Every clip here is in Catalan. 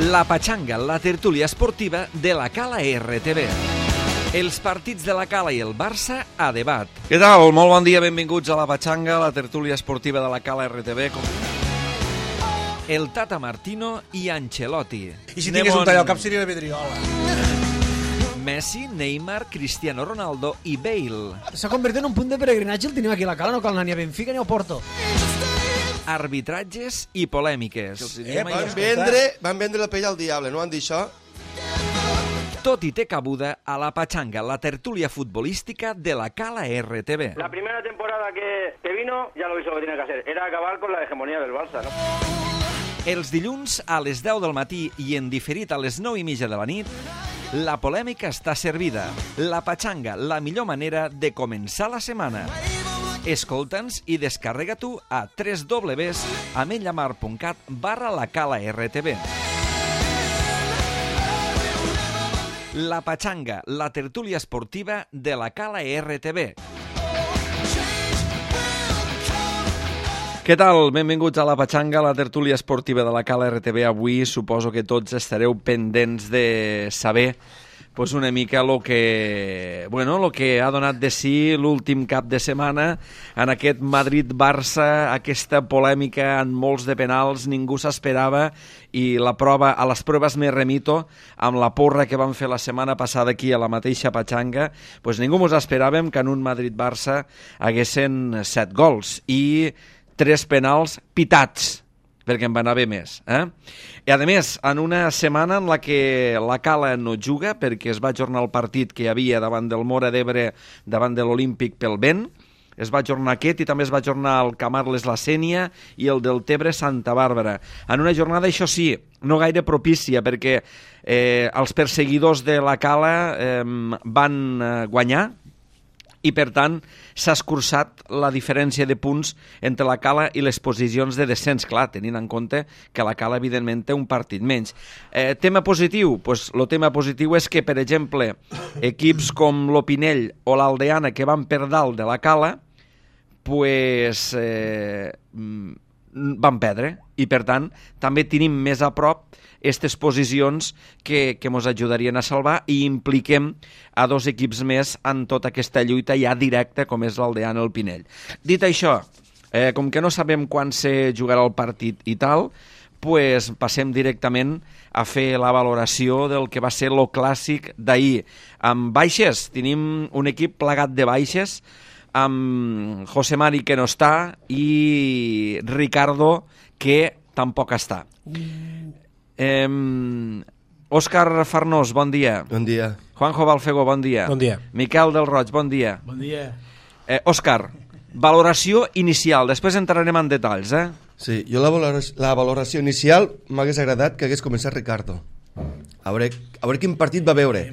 La Patxanga, la tertúlia esportiva de la Cala RTV. Els partits de la Cala i el Barça a debat. Què tal? Molt bon dia, benvinguts a la Patxanga, la tertúlia esportiva de la Cala RTV. El Tata Martino i Ancelotti. I si tingués un tall al cap seria de Pedriola. Messi, Neymar, Cristiano Ronaldo i Bale. S'ha convertit en un punt de peregrinatge el tenim aquí a la Cala, no cal anar ni a Benfica ni a Porto. Arbitratges i polèmiques. Van vendre la pell al diable, no van dir això? Tot i té cabuda a la Patxanga, la tertúlia futbolística de la Cala RTV. La primera temporada que vino ya lo hizo lo que tenía que hacer. Era acabar con la hegemonía del Barça, ¿no? Els dilluns a les 10 del matí i en diferit a les 9:30 de la nit, la polèmica està servida. La Patxanga, la millor manera de començar la setmana. Escolta'ns i descarrega tu a www.ametlllamar.cat/lacala-rtv. La Patxanga, la tertúlia esportiva de la Cala RTV. Què tal? Benvinguts a la Patxanga, la tertúlia esportiva de la Cala RTV. Avui suposo que tots estareu pendents de saber una mica lo que ha donat de si l'últim cap de setmana en aquest Madrid-Barça, aquesta polèmica en molts de penals, ningú s'esperava, i a les proves me remito amb la porra que vam fer la setmana passada aquí a la mateixa Patxanga, ningú mos esperàvem que en un Madrid-Barça haguessin 7 gols i 3 penals pitats, perquè en va anar bé més. I a més, en una setmana en la que la Cala no juga, perquè es va ajornar el partit que hi havia davant del Móra d'Ebre, davant de l'Olímpic pel vent, es va ajornar aquest i també es va ajornar el Camarles-La Sénia i el del Tebre Santa Bàrbara. En una jornada, això sí, no gaire propícia, perquè els perseguidors de la Cala van guanyar, i per tant s'ha escurçat la diferència de punts entre la Cala i les posicions de descens, clar, tenint en compte que la Cala evidentment té un partit menys. Tema positiu? El tema positiu és que, per exemple, equips com l'Opinell o l'Aldeana, que van per dalt de la Cala, van perdre, i per tant també tenim més a prop aquestes posicions que mos ajudarien a salvar, i impliquem a 2 equips més en tota aquesta lluita ja directa com és l'Aldeana i el Pinell. Dit això, com que no sabem quan se jugarà el partit i tal, passem directament a fer la valoració del que va ser lo clàssic d'ahir. Amb baixes, tenim un equip plagat de baixes, amb José Mari, que no està, i Ricardo, que tampoc està. Òscar Farnós, bon dia. Bon dia. Juanjo Balfegó, bon dia. Bon dia. Miquel del Roig, bon dia. Bon dia. Òscar, valoració inicial, després entrarem en detalls, Sí, jo la valoració inicial m'hagués agradat que hagués començat Ricardo. A veure quin partit va veure.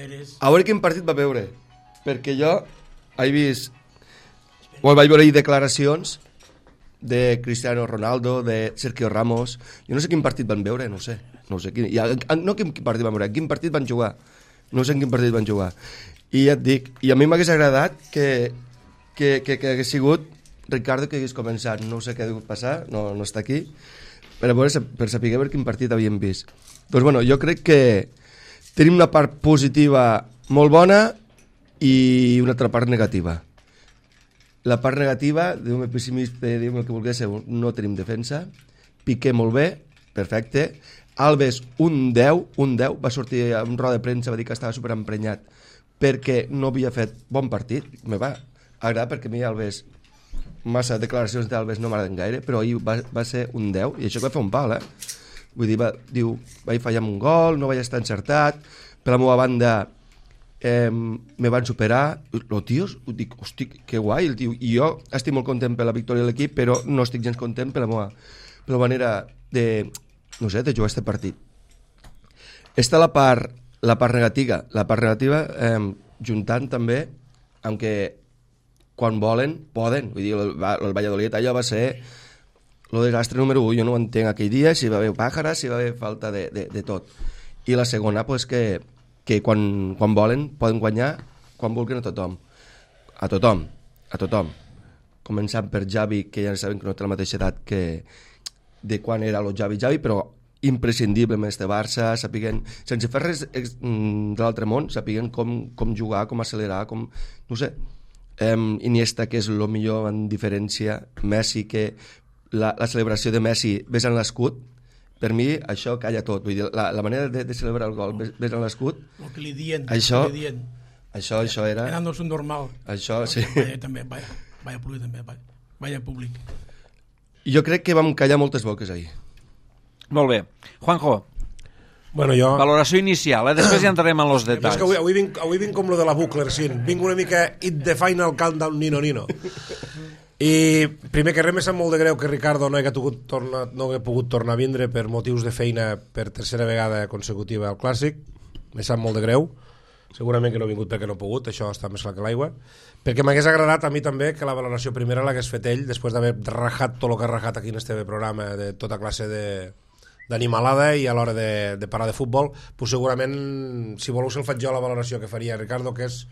Perquè jo he vist... vaig veure declaracions de Cristiano Ronaldo, de Sergio Ramos. Jo no sé quin partit van veure, no sé quin partit van veure, quin partit van jugar. No sé en quin partit van jugar. I ja et dic, i a mi m'hagués agradat que hagués sigut Ricardo que hagués començat. No sé què ha degut passar, no està aquí, per saber quin partit havíem vist. Doncs bueno, jo crec que tenim una part positiva molt bona i una altra part negativa. La part negativa, diguem-me pessimista, diguem el que vulgués, no tenim defensa. Piqué molt bé, perfecte. Alves, un 10, va sortir a un roda de premsa, va dir que estava superemprenyat perquè no havia fet bon partit. Me va agradar, perquè a mi Alves, massa declaracions d'Alves no m'agraden gaire, però ahir va ser un 10, i això que va fer un pal, Vull dir, vaig fallar amb un gol, no vaig estar encertat, per la meva banda me van superar. Los tios, dic, hosti, que guai el tio. I jo estic molt content per la victòria de l'equip, però no estic gens content per la manera de jugar aquest partit. Està la part negativa. La part negativa, juntant també amb que quan volen, poden. Vull dir, el Valladolid allò va ser el desastre número 1. Jo no ho entenc aquell dia, si va haver pàjares, si va haver falta de tot. I la segona, que quan volen poden guanyar quan vulguin a tothom. Començant per Xavi, que ja sabem que no té la mateixa edat de quan era el Xavi, però imprescindible amb este Barça, sapiguen, sense fer res de l'altre món, sapiguen com jugar, com accelerar, com, no sé, Iniesta, que és el millor en diferència, Messi, que la celebració de Messi besant l'escut, per mi això calla tot, vull dir, la manera de celebrar el gol besant l'escut, això era... Era no és un normal. Això, sí. Vaya públic. Jo crec que vam callar moltes boques ahir. Molt bé. Juanjo, Bueno, jo... valoració inicial, després ja entrarem en els detalls. És que avui vinc com lo de la Buckler, sí. Vinc una mica It the Final Countdown Nino. I primer que res, me sap molt de greu que Ricardo no hagués pogut tornar a vindre per motius de feina per tercera vegada consecutiva al Clàssic. Me sap molt de greu. Segurament que no ha vingut perquè no ha pogut, això està més clar que l'aigua. Perquè m'hagués agradat a mi també que la valoració primera l'hagués fet ell, després d'haver rajat tot el que ha rajat aquí en este programa, de tota classe d'animalada i a l'hora de parlar de futbol, pues segurament, si voleu, se'l faig jo la valoració que faria Ricardo, que és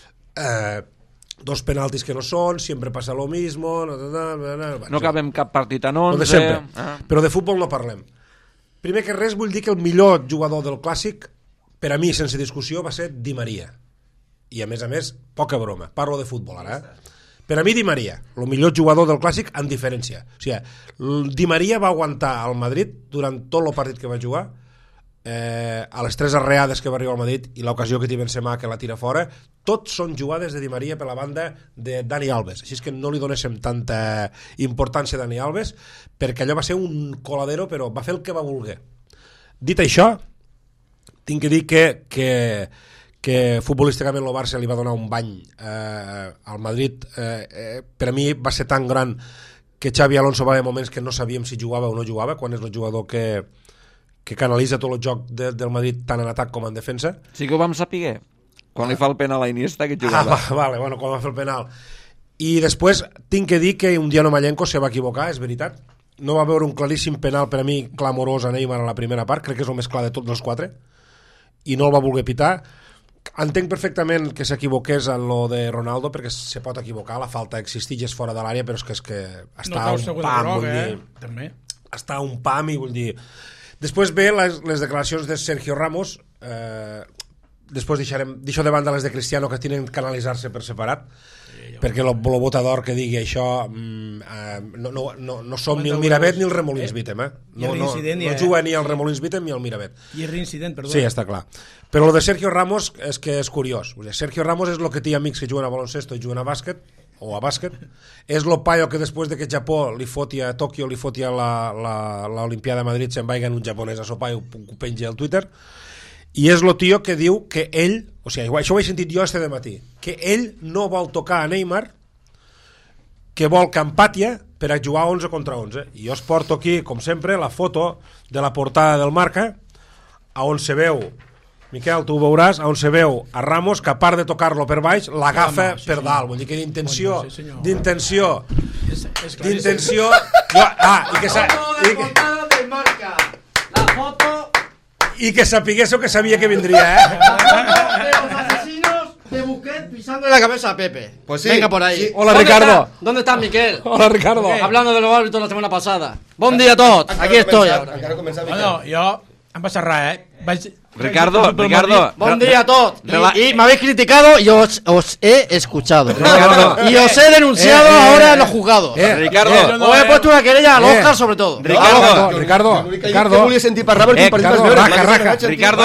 dos penaltis que no són, sempre passa lo mismo... No acabem cap partit en 11... de sempre. Però de futbol no parlem. Primer que res, vull dir que el millor jugador del Clàssic, per a mi, sense discussió, va ser Di Maria. I a més, poca broma. Parlo de futbol ara. Per a mi, Di Maria, el millor jugador del Clàssic en diferència. O sigui, Di Maria va aguantar al Madrid durant tot el partit que va jugar, a les 3 arreades que va arribar al Madrid i l'ocasió que té Benzema que la tira fora, tots són jugades de Di Maria per la banda de Dani Alves. Així és que no li donéssim tanta importància a Dani Alves, perquè allò va ser un coladero, però va fer el que va voler. Dit això, tinc que dir que futbolísticament el Barça li va donar un bany al Madrid. Per a mi va ser tan gran que Xavi Alonso va haver moments que no sabíem si jugava o no jugava, quan és el jugador que canalitza tot el joc del Madrid tant en atac com en defensa. Sí que ho vam saber quan li fa el penal a Iniesta que jugava. Vale, bueno, quan va fer el penal. I després tinc que dir que un dia Malenko se va equivocar, és veritat. No va veure un claríssim penal per a mi clamorós a Neymar a la primera part, crec que és el més clar de tots els 4, i no el va voler pitar. Entenc perfectament que s'equivoqués en lo de Ronaldo, perquè se pot equivocar, la falta existeix, és fora de l'àrea, però és que està un pam, vull dir, també. està un pam, i vull dir... Després ve les declaracions de Sergio Ramos, després deixo de banda les de Cristiano, que tenen que analitzar-se per separat, perquè el votador que digui això no som ni el Miravet ni el Remolins Bítem, no juga ni el Remolins Bítem ni el Miravet. I el reincident, perdó. Sí, està clar. Però el de Sergio Ramos és que és curiós. Sergio Ramos és el que té amics que juguen a baloncesto i juguen a bàsquet, és el paio que després de que Japó li foti a Tòquio, li foti a l'Olimpiada de Madrid, se'n vaiga en un japonès a sopar i ho pengi al Twitter, i és el tio que diu que ell, o sigui, això ho he sentit jo este dematí, que ell no vol tocar a Neymar, que vol que empatia per a jugar 11 contra 11. I jo us porto aquí, com sempre, la foto de la portada del Marca, on se veu, Miquel, tu ho veuràs, on se veu a Ramos, que a part de tocar-lo per baix, l'agafa per dalt. Vull dir que d'intenció... I que sapiguéssiu que sabia que vindria, Los asesinos de Busquets pisándole la cabeza a Pepe. Pues sí, venga por ahí. sí. Hola, Ricardo. ¿Dónde está Miquel? Hola, Ricardo. Hablando de los árbitros la semana pasada. Bon dia a tots. Aquí estoy ahora. Encara començava, Bueno, jo em passa res, Ricardo, Buen día a todos. Y me habéis criticado y os he escuchado. Ricardo. Y os he denunciado ahora en los juzgados. Ricardo, Os he puesto una querella al Oscar sobre todo. Ricardo. Que volia sentir parlar perquè un partit vas veure. Ricardo,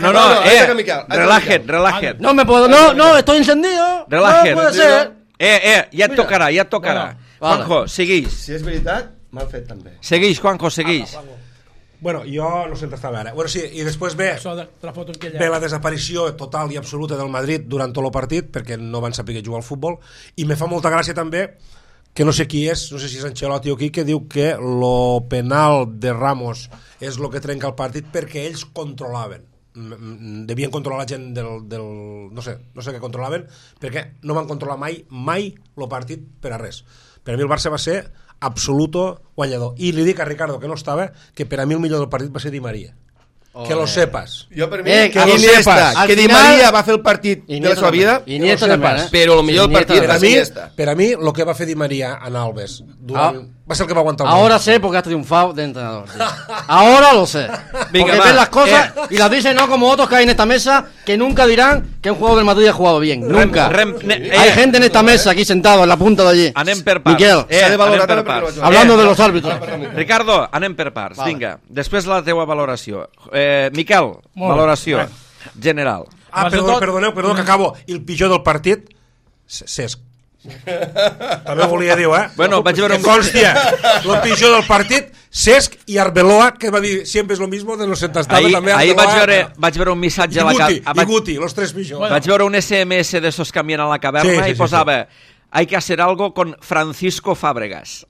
relaja't. No me puedo, no, estoy encendido. Relaja't. No puede ser. Ja et tocarà. Vale. Juanjo, segueix. Si és veritat, mal fet també. Segueix, Juanjo, segueix. Bueno, jo no sé on estava ara. Bueno, sí, i després ve la desaparició total i absoluta del Madrid durant tot el partit, perquè no van saber jugar al futbol, i me fa molta gràcia també que no sé qui és, no sé si és Ancelotti o qui, que diu que el penal de Ramos és el que trenca el partit perquè ells controlaven. Devien controlar la gent del no sé què controlaven, perquè no van controlar mai el partit per a res. Per a mi el Barça va ser absoluto guanyador. I li dic a Ricardo, que no estava, que per a mi el millor del partit va ser Di Maria. Que lo sepas. Jo per mi, que lo sepas. Que Di Maria va fer el partit de la seva vida, Iniesta també, però el millor del partit va ser Iniesta. Per a mi, el que va fer Di Maria en Alves durant va ser el que va aguantar el Ahora sé por qué has triunfado de entrenador. Tío. Ahora lo sé. Venga, Porque va. ven las cosas y las dicen no como otros que hay en esta mesa que nunca dirán que un jugador del Madrid ha jugado bien. Nunca. Hay gente en esta mesa aquí sentado en la punta de allí. Anem per parts. Miquel, S'ha de valorar anem per també perquè parts. no hablando de los árbitros. Ricardo, anem per parts, Vale. vinga. Després la teua valoració. Miquel, Molt bé. valoració general. Abans de tot- Perdoneu, que acabo. I el pitjor del partit, Cesc. També ho volia dir, Bueno, vaig veure que constia, el pitjor del partit, Cesc i Arbeloa, que va dir siempre es lo mismo de los sentastades. Ahir vaig veure un missatge a la I Guti, los tres pitjors. Vaig veure un SMS de esos canviant a la caverna i posava hay que hacer algo con Francisco Fábregas.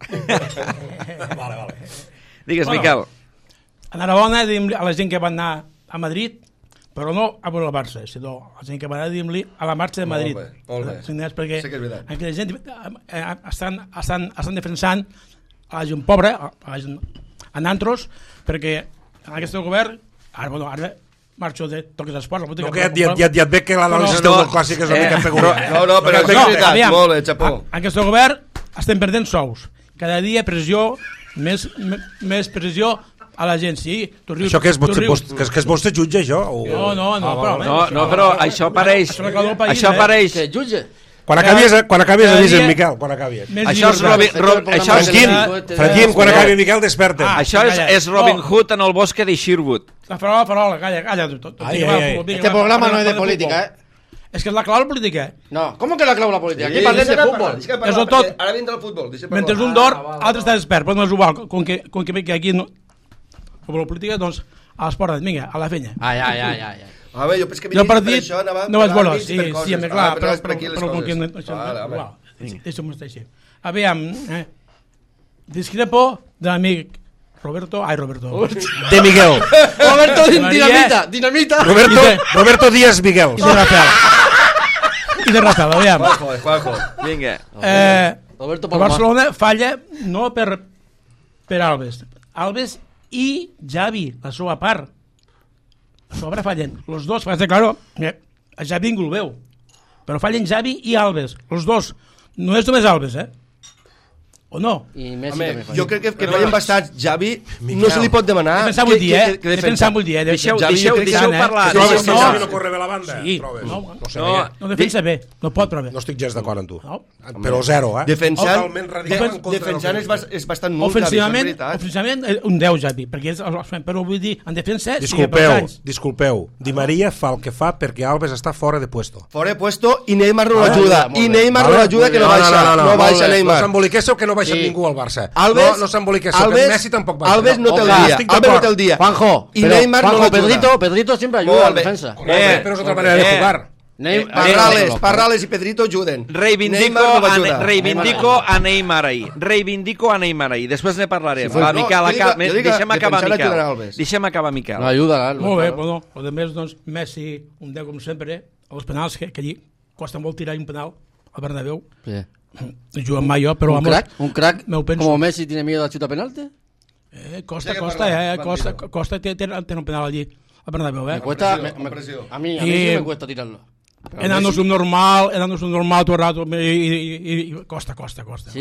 Vale. Digues, Bueno. Miquel. Enhorabona diguem-li a la gent que va anar a Madrid, però no a veure el Barça, sinó a la gent que va anar, diguem-li, a la marxa de Madrid. Molt bé. Perquè Sí que és veritat. aquella gent estan defensant a la gent pobra, a la gent en antros, perquè en aquest govern, ara marxo de toques d'esport. No, que ja et veig que l'anàlisi del clàssic és una mica peculiar. No, però és veritat, molt bé, xapó. En aquest govern estem perdent sous. Cada dia pressió, més pressió a la gent. Sí, tu rius. Això que és vostè jutge, això? No, però... No, però això pareix... Això pareix... Que jutge. Quan acabis avisen, Miquel, quan acabis. Això és Franquín, quan acabi Miquel, desperta. Això és Robin Hood en el bosque de Sherwood. La farola, calla. Este programa no es de política, ¿eh? És que és la clau política. No, ¿cómo que la clau la política? Aquí parlem de futbol. Això tot. Ara vindrà el futbol. Mentre un dor, l'altre està despert, però no és igual. Com que veig que aquí no... Com la política, doncs, a l'esport, vinga, a la fenya. Ai. A veure, jo penso que Jo per per dit, això anava no vaig per veure, àrbits i per coses. sí, clar, però és per aquí les però com que... coses. Vale, home. Deixa'm estar així. Aviam, discrepo de l'amic Roberto. De Miguel. Roberto María. Dinamita. Roberto Díaz Miguel. I de Rafael, aviam. Juanjo. Vinga. Roberto El Palomar. Barcelona falla no per Alves i Xavi, la seva part. A sobre fallen els dos, claro, a Xavi ningú el veu, però fallen Xavi i Alves, els dos. No és només Alves, o no? I Messi Home, també falla. jo crec que fallen bastats. Javi no se li pot demanar... Defensar vull dir, defensar vull dir. Deixeu Deixeu parlar. Trobes que No. Xavi no corre bé la banda? Sí, Trobes? no sé no. bé. No defensa bé, no pot, però bé. No estic gens d'acord amb tu. No. Però zero, Defensant, Totalment radical en contra defensant del és bastant nul, Javi, això és veritat. Ofensivament, un 10, Xavi, perquè però vull dir, en defensa... sí, per anys. Disculpeu. Di Maria fa el que fa perquè Alves està fora de puesto. Fora de puesto i Neymar no l'ajuda. molt bé. I Neymar no Vale? l'ajuda, que no baixa. No baixa No Neymar. s'emboliquéssiu que no baixa Sí. ningú al Barça. Alves, No s'emboliquéssiu, que Messi tampoc baixa. Alves no té el Ojalá. dia. Estic Alves no d'acord. té el dia. Juanjo, I pero, Neymar no Juanjo, l'ajuda. Pedrito siempre ayuda a Molt la bé. defensa. Però és otra manera de jugar. Parrales i Pedrito ajuden. Reivindico Neymar no va ajudar. Reivindico a Neymar ahir. Després ne parlarem. Sí, Va, no, Miquel, jo dic que deixem acabar defensar Miquel. ajudarà Alves. Deixem acabar Miquel. No ayuda, Alves. Molt bé, claro. bueno, a més, doncs, Messi, un 10 com sempre, els penals, que allí costa molt tirar un penal al Bernabéu. Sí. No juguen mai jo, però Un crack, me ho penso. como Messi tiene miedo a chutar penalti. Costa, té un penal allí al Bernabéu, Me cuesta, a mí Y- sí me cuesta tirarlo. Anant subnormal todo el rato y costa. Sí,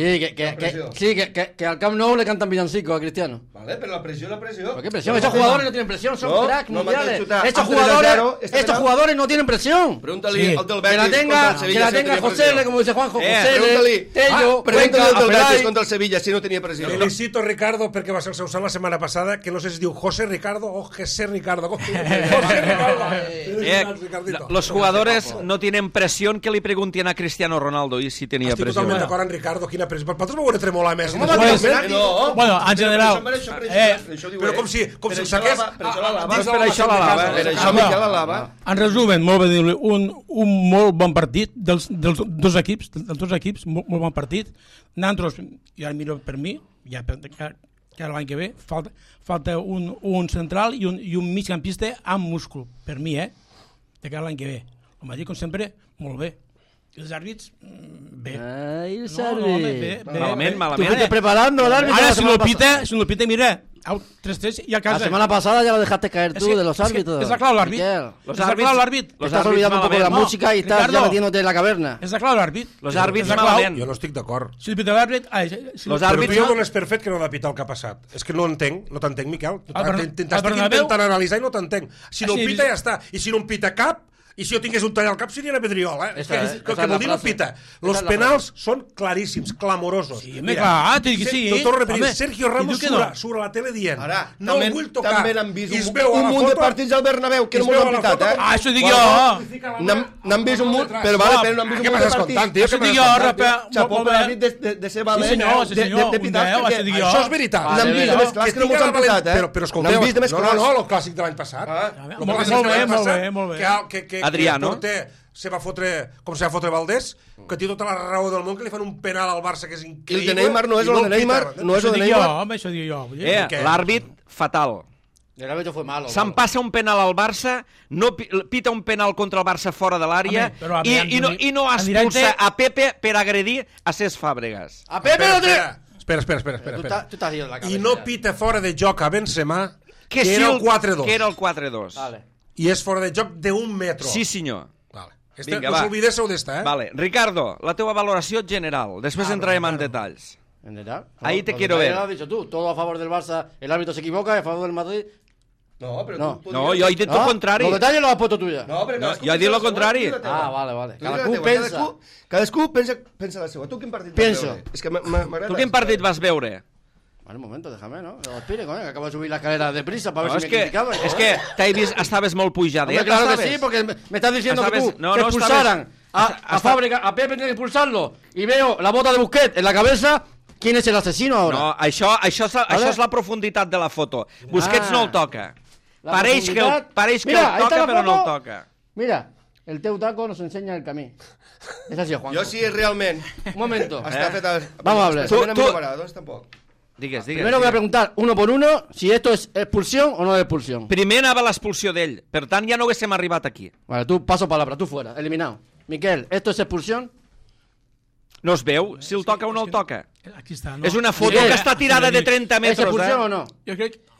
que al Camp Nou le cantan villancicos a Cristiano. Vale, pero la presión. ¿Por qué presión? Esos jugadores no tienen presión, son No, cracks no mundiales. manden chutar. Estos Antes del 0, estos jugadores no tienen presión. Pregúntale Sí. al del Que la Betis tenga, contra el Sevilla si no tenía José presión. L, como dice Juanjo, Pregúntale José L, Tello, pregúntale Cuenca, al del Betis Afelay. contra el Sevilla si no tenia pressió. Felicito Ricardo perquè va ser el seu sant la setmana passada, que no sé si es diu José Ricardo o José Ricardo. José Ricardo. Ricardito. Los jugadores no tienen presión, que li preguntin a Cristiano Ronaldo i si tenia Estic pressió. totalment d'acord amb Ricardo, quina pressió. Per vosaltres m'ho veuré tremolar més. Bueno, en general, Però com si el saqués... Per això la lava. Per això Miquel la lava. en resumen, molt bé dir-li, un molt bon partit dels dos equips, molt bon partit. Nosaltres, i ara miro per mi, ja que l'any que ve, falta un central i un migcampista amb múscul, per mi, de cara a l'any que ve. El Madrid, com sempre, molt bé. I els àrbits, bé. Ay, el No, home, bé. Malament, Tú fuiste preparando el árbitro. Ara, la si semana no el pita, mira, 3-3 y a La casa. semana pasada ya lo dejaste caer tú Es que- de los es que árbitros. está claro l'àrbit. Miquel. Los Está claro l'àrbit. Estás olvidando un poco de la malament. música y estás ya Ricardo. metiéndote en la caverna. Està clar l'àrbit. Los àrbits Està clar. malament. Jo no estic d'acord. Si el pita l'àrbit... Si Los Però àrbits tu ja no- dones per fet que no ha de pitar el que ha passat. És que no entenc, no t'entenc, Miquel. Al T'estic Bernabéu- intentant analitzar i no t'entenc. Si no Sí, pita sí. ja està. I si no en pita cap, i si jo tingués un tall al cap seria una pedriola. És Esa es- que esa es la vol dir no frase. pita. Esa Los es la penals són claríssims, clamorosos. Sí, home, clar, t'ho dic que sí. T'ho torno a repetir. Home, Sergio qui Ramos diu que no? surt a la tele dient Ara, no el vull tocar. també n'han vist I es veu a un la munt de foto- partits al Bernabéu que i no es m'ho veu han a la pitat, foto eh? com- Ah, això dic Bueno, jo. N'han vist un munt, però vale, però n'han vist Què un munt de m'estàs partits. contant, tio? Això Què dic m'estàs jo, contant? Rafa. Xapó per l'àrbit de ser valent, senyor, sí, senyor, de un pitar, 10, perquè això dic jo. Això és veritat. Vale, n'han vist vale, més clars que no mos han pitat, eh? Però escolteu, N'han vist de més no, clars. no, el clàssic de l'any passat. Molt El bé, clàssic molt de l'any bé, molt passat, bé, molt bé. que Adriano. el porter se va fotre, com se va fotre Valdés, que té tota la raó del món, que li fan un penal al Barça que és I increïble. el de Neymar no és i el de el pita, Neymar, m'entens? no és Això el de dic jo, Neymar. home, això dic jo. Vull dir, Què? l'àrbit fatal. El árbitro fue malo. Se'n passa un penal al Barça, no pita un penal contra el Barça fora de l'àrea Home, però i no en expulsa directe- a Pepe per agredir a Cesc Fàbregas. ¡A Pepe Espera, lo tiene! espera. Tú estás ido en la cabeza. I no pita fora de joc a Benzema, que sí, era el 4-2. Que era el 4-2. Vale. I és fora de joc d'un metro. Sí, senyor. Vale. Vinga, no va. s'oblidéssiu d'esta, eh? Vale. Ricardo, la teva valoració general. Després entrarem en detalls. ¿En general? Ahí te Los quiero detalles ver. lo has dicho tú. Todo a favor del Barça. El árbitro se equivoca. A favor del Madrid. No, però No. tu No, digues- jo he dit el contrari. Los detalles los has puesto tú ya. No, però No, cadascú jo he dit pensa lo la seua, contrari. tu dius la teva. Ah, vale, vale. Tu dius la Cadascú teva, pensa. Cadascú pensa la seva. Tu quin partit vas Penso. veure? És que m'agrada. Tu quin partit vas veure? Vale, un momento, déjame, ¿no? Lo aspire, coño, que acabo de subir la escalera deprisa para No, ver és si me que, criticaban. és que t'he vist, estaves molt pujadet. Hombre, claro que estaves. sí, porque me estás diciendo que Estaves- tú no, que no, expulsaran a Fábrica, a Pepe tiene que expulsarlo y veo la bota de Busquets en la cabeza. ¿Quién es el asesino ahora? No, això és la profunditat de la foto. Busquets Ah. no el toca. La Pareix que profundidad. el Mira, ahí está toca, la però no el foto. toca. Mira, el teu taco nos enseña el camí. Es así, Juan. Jo sí, realment. Un momento. Està fet a... Vamos a hablar. Tu... Doncs tampoc. Digues. Primero voy a preguntar uno por uno si esto es expulsión o no es expulsión. Primer anava l'expulsió d'ell, per tant ja no haguéssim arribat aquí. Vale, tú paso palabra, tú fuera, eliminado. Miquel, ¿esto es expulsión? No es veu si el toca o no el toca. Aquí està, no? És una foto Miguel, que està tirada de 30 ¿Es metres, expulsión o no? Jo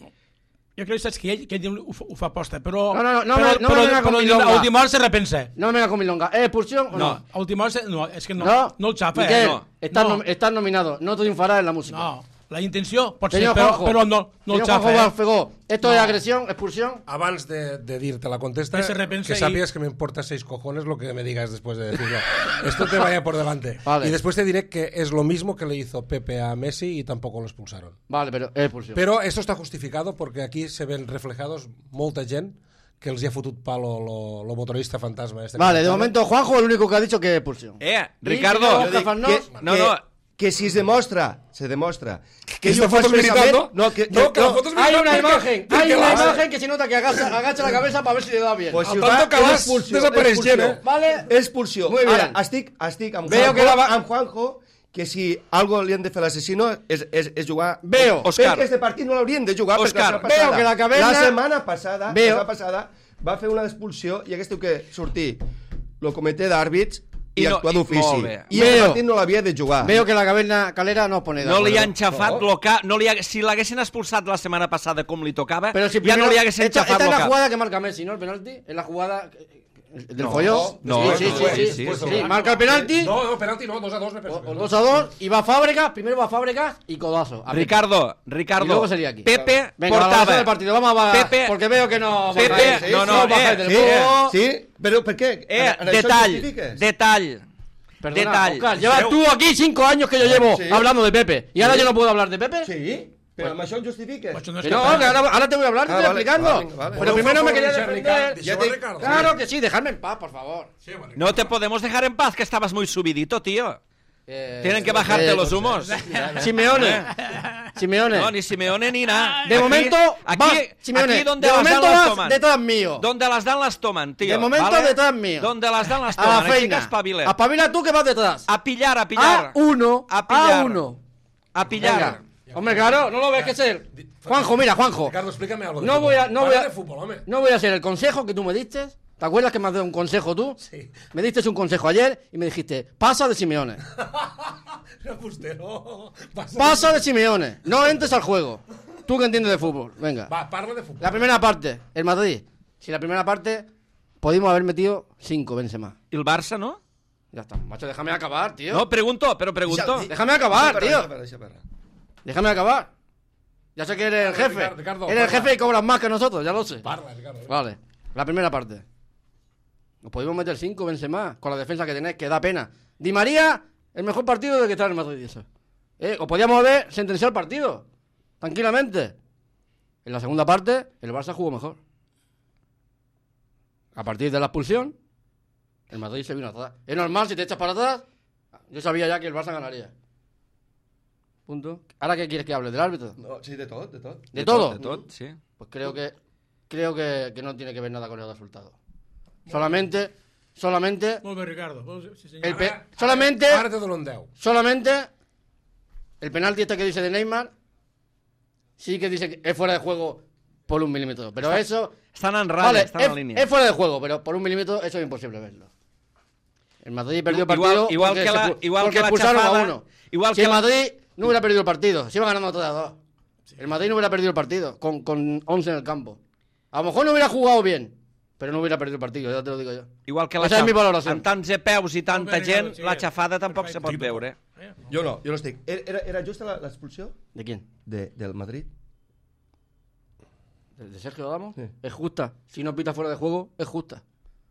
crec saps que ell ho fa aposta, però... No me venga con milonga. a última hora se repensa. No me venga con milonga. ¿Es expulsión o no? A última hora no, és que no el xafa, Miquel, no. estás nominado, no triunfarás en la música. No, la intenció pot ser, Señor Juanjo, però no el señor xafa. Juanjo Balfegó, ¿esto es agresión, expulsión? Abans de dir-te la contesta, Que se repense que sàpigues que me importa 6 cojones lo que me digas después de decirlo. Esto te vaya por delante. Vale. Y después te diré que es lo mismo que le hizo Pepe a Messi y tampoco lo expulsaron. Vale, pero es expulsión. Pero esto está justificado porque aquí se ven reflejados molta gent que els hi ha fotut palo lo motorista fantasma. Este Vale, de momento Juanjo es el único que ha dicho que es expulsión. Ricardo, Y señor Farnós, Que si se demostra que esta ell ho fa foto és veritat, expressament... no? que No, que la foto és hay veritat. una imagen, perquè hay una la- imagen que se nota que agacha la cabeza para ver si le da bien. Pues si Al ho fa, tanto que vas és expulsió. desapareixent, expulsió. Vale. Expulsió. Muy bien. Ara, estic amb Veo Juanjo, que la amb Juanjo, que si algo li han de fer a l'assassino és jugar... Veo. Òscar. Perquè este partit no l'haurien de jugar Òscar, perquè veo que la caverna- La setmana passada, Veo. la passada va fer una expulsió i hagués que sortir el comitè d'àrbits i no- actuar i- d'ofici. molt bé. I el Veo. partit no l'havia de jugar. Veo que la caverna calera no os pone de no li acuerdo. han xafat si l'haguessin expulsat la setmana passada com li tocava, Pero si ja primero, no li haguessin esta xafat es lo la cap. jugada que marca Messi, ¿no? El penalti es la jugada del No, folló. no, sí, no, sí, sí, sí. marca el penalti. No, penalti no, 2-2 me parece. 2-2 y va Fábregas, primero va Fábregas y codazo. A ver. Ricardo, Y luego sería aquí. Pepe Venga, valoración portava... del partido, vamos a Pepe- porque veo que no Pepe- bajáis, no, no, bajáis del Sí, juego. sí, però per què? En això detall, justifiques? detall. Perdona, detall. Oscar, llevas tú aquí 5 años que yo llevo Sí. hablando de Pepe y ahora yo no puedo hablar de Pepe. Sí, però amb això ho justifiques. Això no és Que no, capaz. que ahora te voy a hablar, te Ah, estoy vale, explicando. vale, vale. Pero primero me quería Ricardo, defender. deixeu te- Ricardo. Claro que sí, dejadme en paz, por favor. No te podemos dejar en paz, que estabas muy subidito, tío. Tienen que bajarte los humos. Simeone. Simeone. No, ni Simeone ni nada. De momento, va, Simeone, aquí donde de las dan momento las vas toman. detrás mío. Donde las dan las toman, tío. De momento detrás mío. Donde las dan las A la toman. Així que feina. espavila. Espabila tú que vas detrás. A pillar, a pillar. A1. A pillar. A1. A pillar. Venga. Hombre, claro, no lo ves que es él. Juanjo, mira, Juanjo. Ricardo, explícame algo de No fútbol. voy a, no voy Habla a, de fútbol, hombre. no voy a hacer el consejo que tú me diste. ¿Te acuerdas que me has dado un consejo tú? Sí. Me diste un consejo ayer y me dijiste, pasa de Simeone. No, usted no. Pasa de Simeone. No entres al juego. tú que entiendes de fútbol, venga. Va, parla de fútbol. La primera parte, el Madrid. Si la primera parte pudimos haber metido 5 Benzema. I el Barça, no? Ya está, macho, déjame acabar, tío. No, pregunto. Déjame acabar, tío. Deixa parlar. Déjame acabar. Ya sé que eres el jefe. Ricardo, Eres el parla. jefe y cobras más que nosotros, ya lo sé. Parla, Ricardo. Vale, la primera parte. Nos podemos meter 5 Benzema con la defensa que tenéis, que da pena. Di María, el mejor partido de que está en el Madrid y eso. Os podíamos haber sentenciado el partido. Tranquilamente. En la segunda parte, el Barça jugó mejor. A partir de la expulsión, el Madrid se vino atrás. Es normal, si te echas para atrás, yo sabía ya que el Barça ganaría. Punto. ¿Ahora qué quieres que hable? ¿Del árbitro? No, sí, de tot. ¿De todo? De tot, sí. Pues creo que no tiene que ver nada con el resultado. Solamente Molt bé, Ricardo. Sí, senyor. el pe- Ara te dono un 10. solamente el penalti este que dice de Neymar sí que dice que es fuera de juego por 1 milímetro, pero eso Estan en ratlla, vale, estan en línia. es fuera de juego, pero por 1 milímetro eso es imposible verlo. El Madrid perdió el Igual- partido igual porque que la- igual porque que la expulsaron chafada, a uno. igual Si que el la- Madrid no hubiera perdido el partido, se iba ganando 3-2. El Madrid no hubiera perdido el partido con 11 en el campo. A lo mejor no hubiera jugado bien, pero no hubiera perdido el partido, ya te lo digo yo. Igual que la Esa és mi valoració. amb tants de peus i tanta Molt bé, gent, Ricardo, sí. la xafada tampoc se pot Perfecte. veure. Jo no estic. Era justa l'expulsió ¿De quién? del Madrid? ¿De Sergio Ramos? Sí. Es justa. Si no pita fuera de juego, es justa.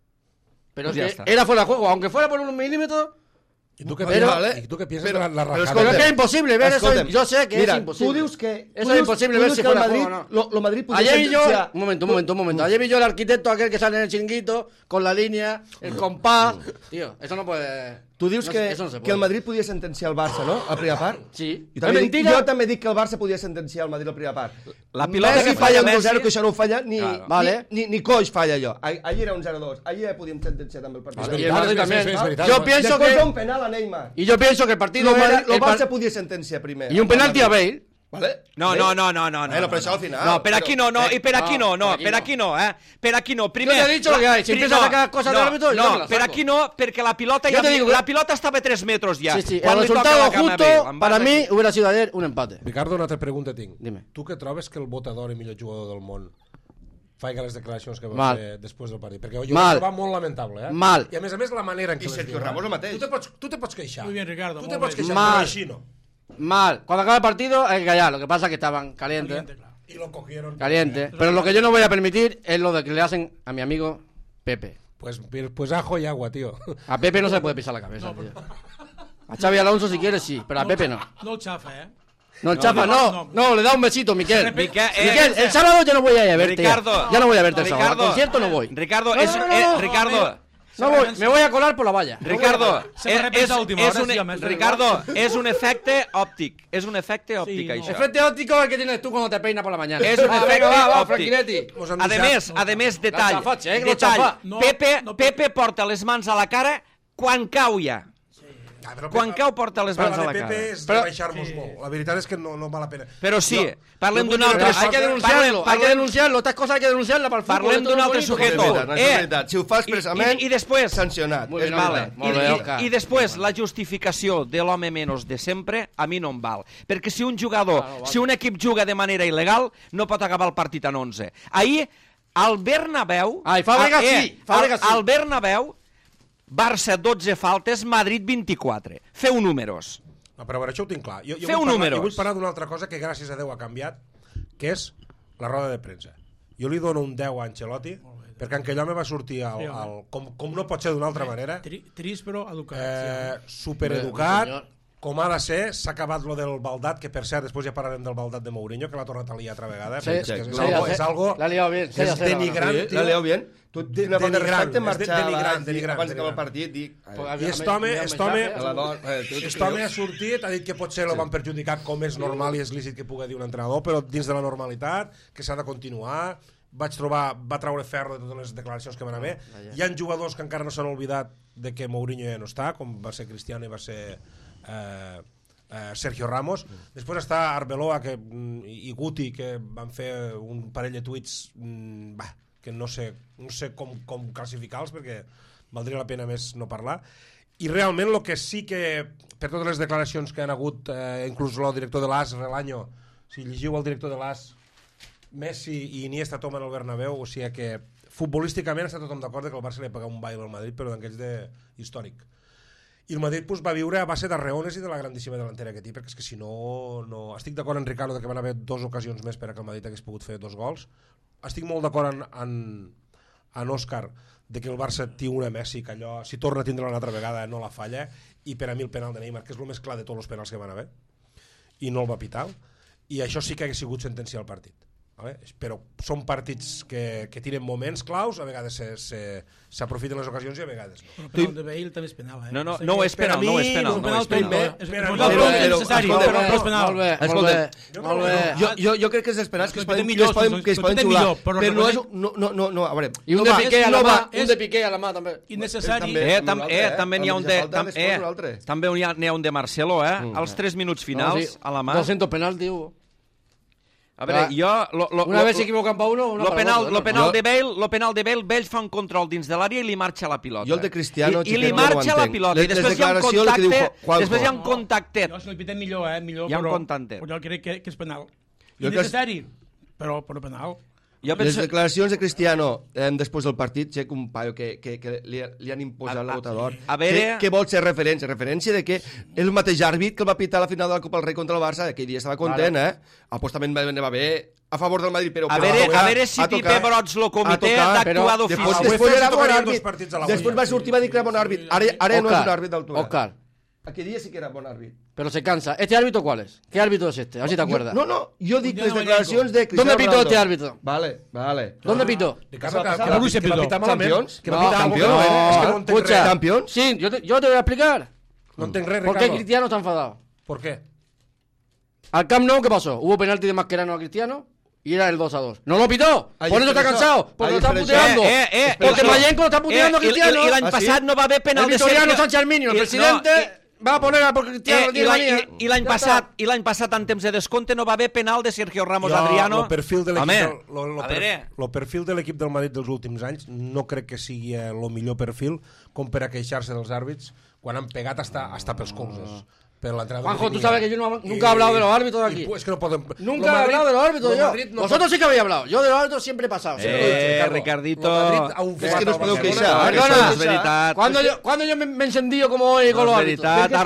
Pero Pues es ya que está. era fuera de juego, aunque fuera por 1 milímetro. ¿Y tú qué Pero- piensas pero- de la pero rajada? escolta, Pero es que es imposible ver eso. Escolta'm, Yo sé que mira, es imposible. Tu dius que... Eso tu es dius- imposible tu ver dius si que el fuera de Madrid, juego o no. lo Madrid podia Ayer vi yo, sentenciar... un momento. Ayer vi yo el arquitecto aquel que sale en el chinguito con la línea, el compás. Tío, eso no puede. Tu dius no, que, eso no se puede. que el Madrid podia sentenciar el Barça, no? A la primera part? Sí. Jo també, És mentira. jo també dic que el Barça podia sentenciar el Madrid a la primera part. La pilota Messi que falla falla un 2-0, Messi... que això no ho falla ni, Claro. Vale. ni Coix falla allò. Ahir era un 0-2. Ahir ja podíem sentenciar també el partit. És Y el veritat, Madrid és también. veritat. Yo pienso Després que. un penal a Neymar. Y yo pienso que el partido Lo era. Madrid, el Barça podia sentenciar primer. Y un penalti a Bale. Vale? No. Bueno, però això al final. No, per aquí no, i per aquí no, no, per aquí no, Per aquí no, primer... Yo te he dicho lo que hay, si empiezas a sacar cosas del árbitro, yo no, me las per saco. aquí no, perquè la pilota Yo te digo que- la pilota estava a 3 metres ja. Sí, Quan el li toca resultado la cama a justo Bale, em para vas mí aquí. hubiera sido ayer un empate. Ricardo, una altra pregunta tinc. Dime. Tu què trobes que el votador i millor jugador del món faig les declaracions que va Mal. fer després del partit? Perquè jo Mal. ho trobo molt lamentable, Mal. I a més, la manera en què I les Sergio diu, Ramos el mateix. Tu te pots queixar. Muy bien, Ricardo, Tu molt te pots bé. queixar, Mal. però així no. Mal. Cuando acaba el partido hay que callar. Lo que pasa es que estaban calientes. Caliente, claro. I lo cogieron. Caliente. Pero lo que yo no voy a permitir es lo de que le hacen a mi amigo Pepe. Pues ajo y agua, tío. A Pepe no se le puede pisar la cabeza, tío. A Xavi Alonso si quieres sí, pero a Pepe no. No el chafa, No, el Chapa, no, le da un besito, Miquel. Miquel, Miquel, el sábado yo no voy a ir a verte. Ricardo, ya no voy a verte el sábado. Ricardo, Al concierto no voy. Ricardo, No, és, no, no, no, Ricardo, No voy, me voy a colar por la valla. Ricardo, Se va a repensar a última hora, sí, home, és Ricardo, és un efecte òptic. És un efecte òptic, no. això. Efecto óptico es el que tienes tú cuando te peinas por la mañana. És un Va, efecte venga, va, òptic. Franquinetti. Mos han A deixat- més, detall, La xafa, Xec, la detall. xafa. No, Pepe, no, Pepe porta les mans a la cara quan cau ja. Ah, però Quan Pepe- cau porta les mans a la Pepe cara. és Però- rebaixar-nos molt. La veritat és que no val la pena. Però sí, parlem jo d'un vull dir altre... una cosa- Hay que denunciarlo, hay que parlem- denunciarlo. Estas cosas hay que denunciarlas para el fútbol. Parlem esto d'un no es altre bonito, sujeto. por És favor. veritat, és veritat. Si ho fas expressament, I després... sancionat. Molt bé, És molt Vale. veritat. Molt bé, Oscar. I després la justificació de l'home menys de sempre a mi no em val, perquè si un jugador, no val. si un equip juga de manera il·legal no pot acabar el partit en 11. Ahir al Bernabéu Ai, Fàbregas sí, Fàbregas sí. al Bernabéu Barça 12 faltes, Madrid 24. Feu números. No, però a veure, això ho tinc clar. Jo Feu vull parlar, números. Jo vull parlar d'una altra cosa que gràcies a Déu ha canviat, que és la roda de premsa. Jo li dono un 10 a Ancelotti, perquè en aquell home va sortir com no pot ser d'una altra manera, Trist, però educat. supereducat, Bé, senyor. com ha de ser. S'ha acabat lo del baldat, que per cert, després ja parlarem del baldat de Mourinho, que l'ha tornat a liar altra vegada. Sí, perquè sí, és, sí, és algo la ha liado bien, que és sí, denigrant, Sí, tio. la leo bien. Tu tens una falta de Denigrant, respecte en és marxar denigrant, abans, denigrant, abans d'acabar el denigrant. partit, dic... I aquest home ha sortit, ha dit que potser lo van perjudicar, com és normal i és lícit que pugui dir un entrenador, però dins de la normalitat, que s'ha de continuar. Va traure ferro de totes les declaracions que van haver. Hi ha jugadors que encara no s'han oblidat de que Mourinho ja no està, com va ser Cristiano i va ser Sergio Ramos. Després està Arbeloa i Guti, que van fer un parell de tuits que no sé com classificar-los, perquè valdria la pena més no parlar. I realment el que sí que, per totes les declaracions que han hagut, inclús el director de l'AS, Relaño, si llegiu el director de l'AS, Messi i Iniesta tomen el Bernabéu, o sigui que futbolísticament està tothom d'acord que el Barça li ha pagat un baile al Madrid, però d'aquells històric. I el Madrid va viure a base d'arreones i de la grandíssima delantera que té, perquè és que si no... Estic d'acord amb Ricardo que van haver 2 ocasions més per a que el Madrid hagués pogut fer 2 gols. Estic molt d'acord en Òscar de que el Barça té una Messi que allò, si torna a tindre una altra vegada, no la falla, i per a mi el penal de Neymar, que és el més clar de tots els penals que van haver, i no el va pitar, i això sí que hagués sigut sentenciar el partit. Vale? Però són partits que tiren moments claus, a vegades s'aprofiten les ocasions i a vegades no. El penal de Bale també és penal, eh? No és penal, no és penal. Molt bé. Jo crec que és esperats que es poden xular, però no, a veure... I un de Piqué a la mà, a la mà també. Innecessari. També n'hi ha un de... També n'hi ha un de Marcelo, als 3 minuts finals, a la mà. 200 penals, diu. A veure, jo... Una vez s'equivoquen pa uno, una para l'altre. Lo penal de Bale, Bale fa un control dins de l'àrea i li marxa la pilota. Jo el de Cristiano... I li marxa la pilota, i després hi ha un contacte. No, si el pitem millor, Hi ha un contacte. Però jo crec que és penal. Innecessari, però penal. Les declaracions de Cristiano després del partit, xec un paio que li han imposat la votador, que vol ser referència de que el mateix àrbit que el va pitar a la final de la Copa del Rei contra el Barça, aquell dia estava content, apostament va bé a favor del Madrid, però... A veure si Pipe Brots lo comitè d'actuar d'ofici. Després va sortir i va dir que era bon àrbit. Ara no és un àrbit d'altura. Oscar. Aquel día sí que era buen árbitro. Pero se cansa. ¿Este árbitro cuál es? ¿Qué árbitro es este? A ver si te acuerdas. No, yo digo las declaraciones de Cristiano ¿Dónde pitó este árbitro? Vale. ¿Dónde pitó? ¿Campions? ¿Campions? Sí, yo te voy a explicar. No entenc res, ¿Por Ricardo. qué Cristiano está enfadado? ¿Por qué? Al Camp Nou, ¿qué pasó? Hubo penalti de Mascherano a Cristiano y era el 2-2. ¡No lo pitó! Por eso está cansado. Porque lo está puteando. Porque Mayenko lo está puteando a Cristiano. I l'any passat no va haver penal de Vitoriano Sánchez Arminio, el presidente... Va a poner a por Cristiano. I l'any passat, en temps de descompte, no va haver penal de Sergio Ramos Adriano. El perfil de l'equip del Madrid dels últims anys no crec que sigui el millor perfil com per a queixar-se dels àrbits quan han pegat hasta pels colzes. Juanjo, tú sabes que yo nunca he hablado de los árbitros aquí. Es que no pueden... Nunca he hablado de los árbitros yo. Vosotros sí que habéis hablado. Yo de los árbitros siempre he pasado. Ricardito... Es que no os podeu queixar. Perdona, és veritat. ¿Cuándo yo me he encendido como hoy con los árbitros? A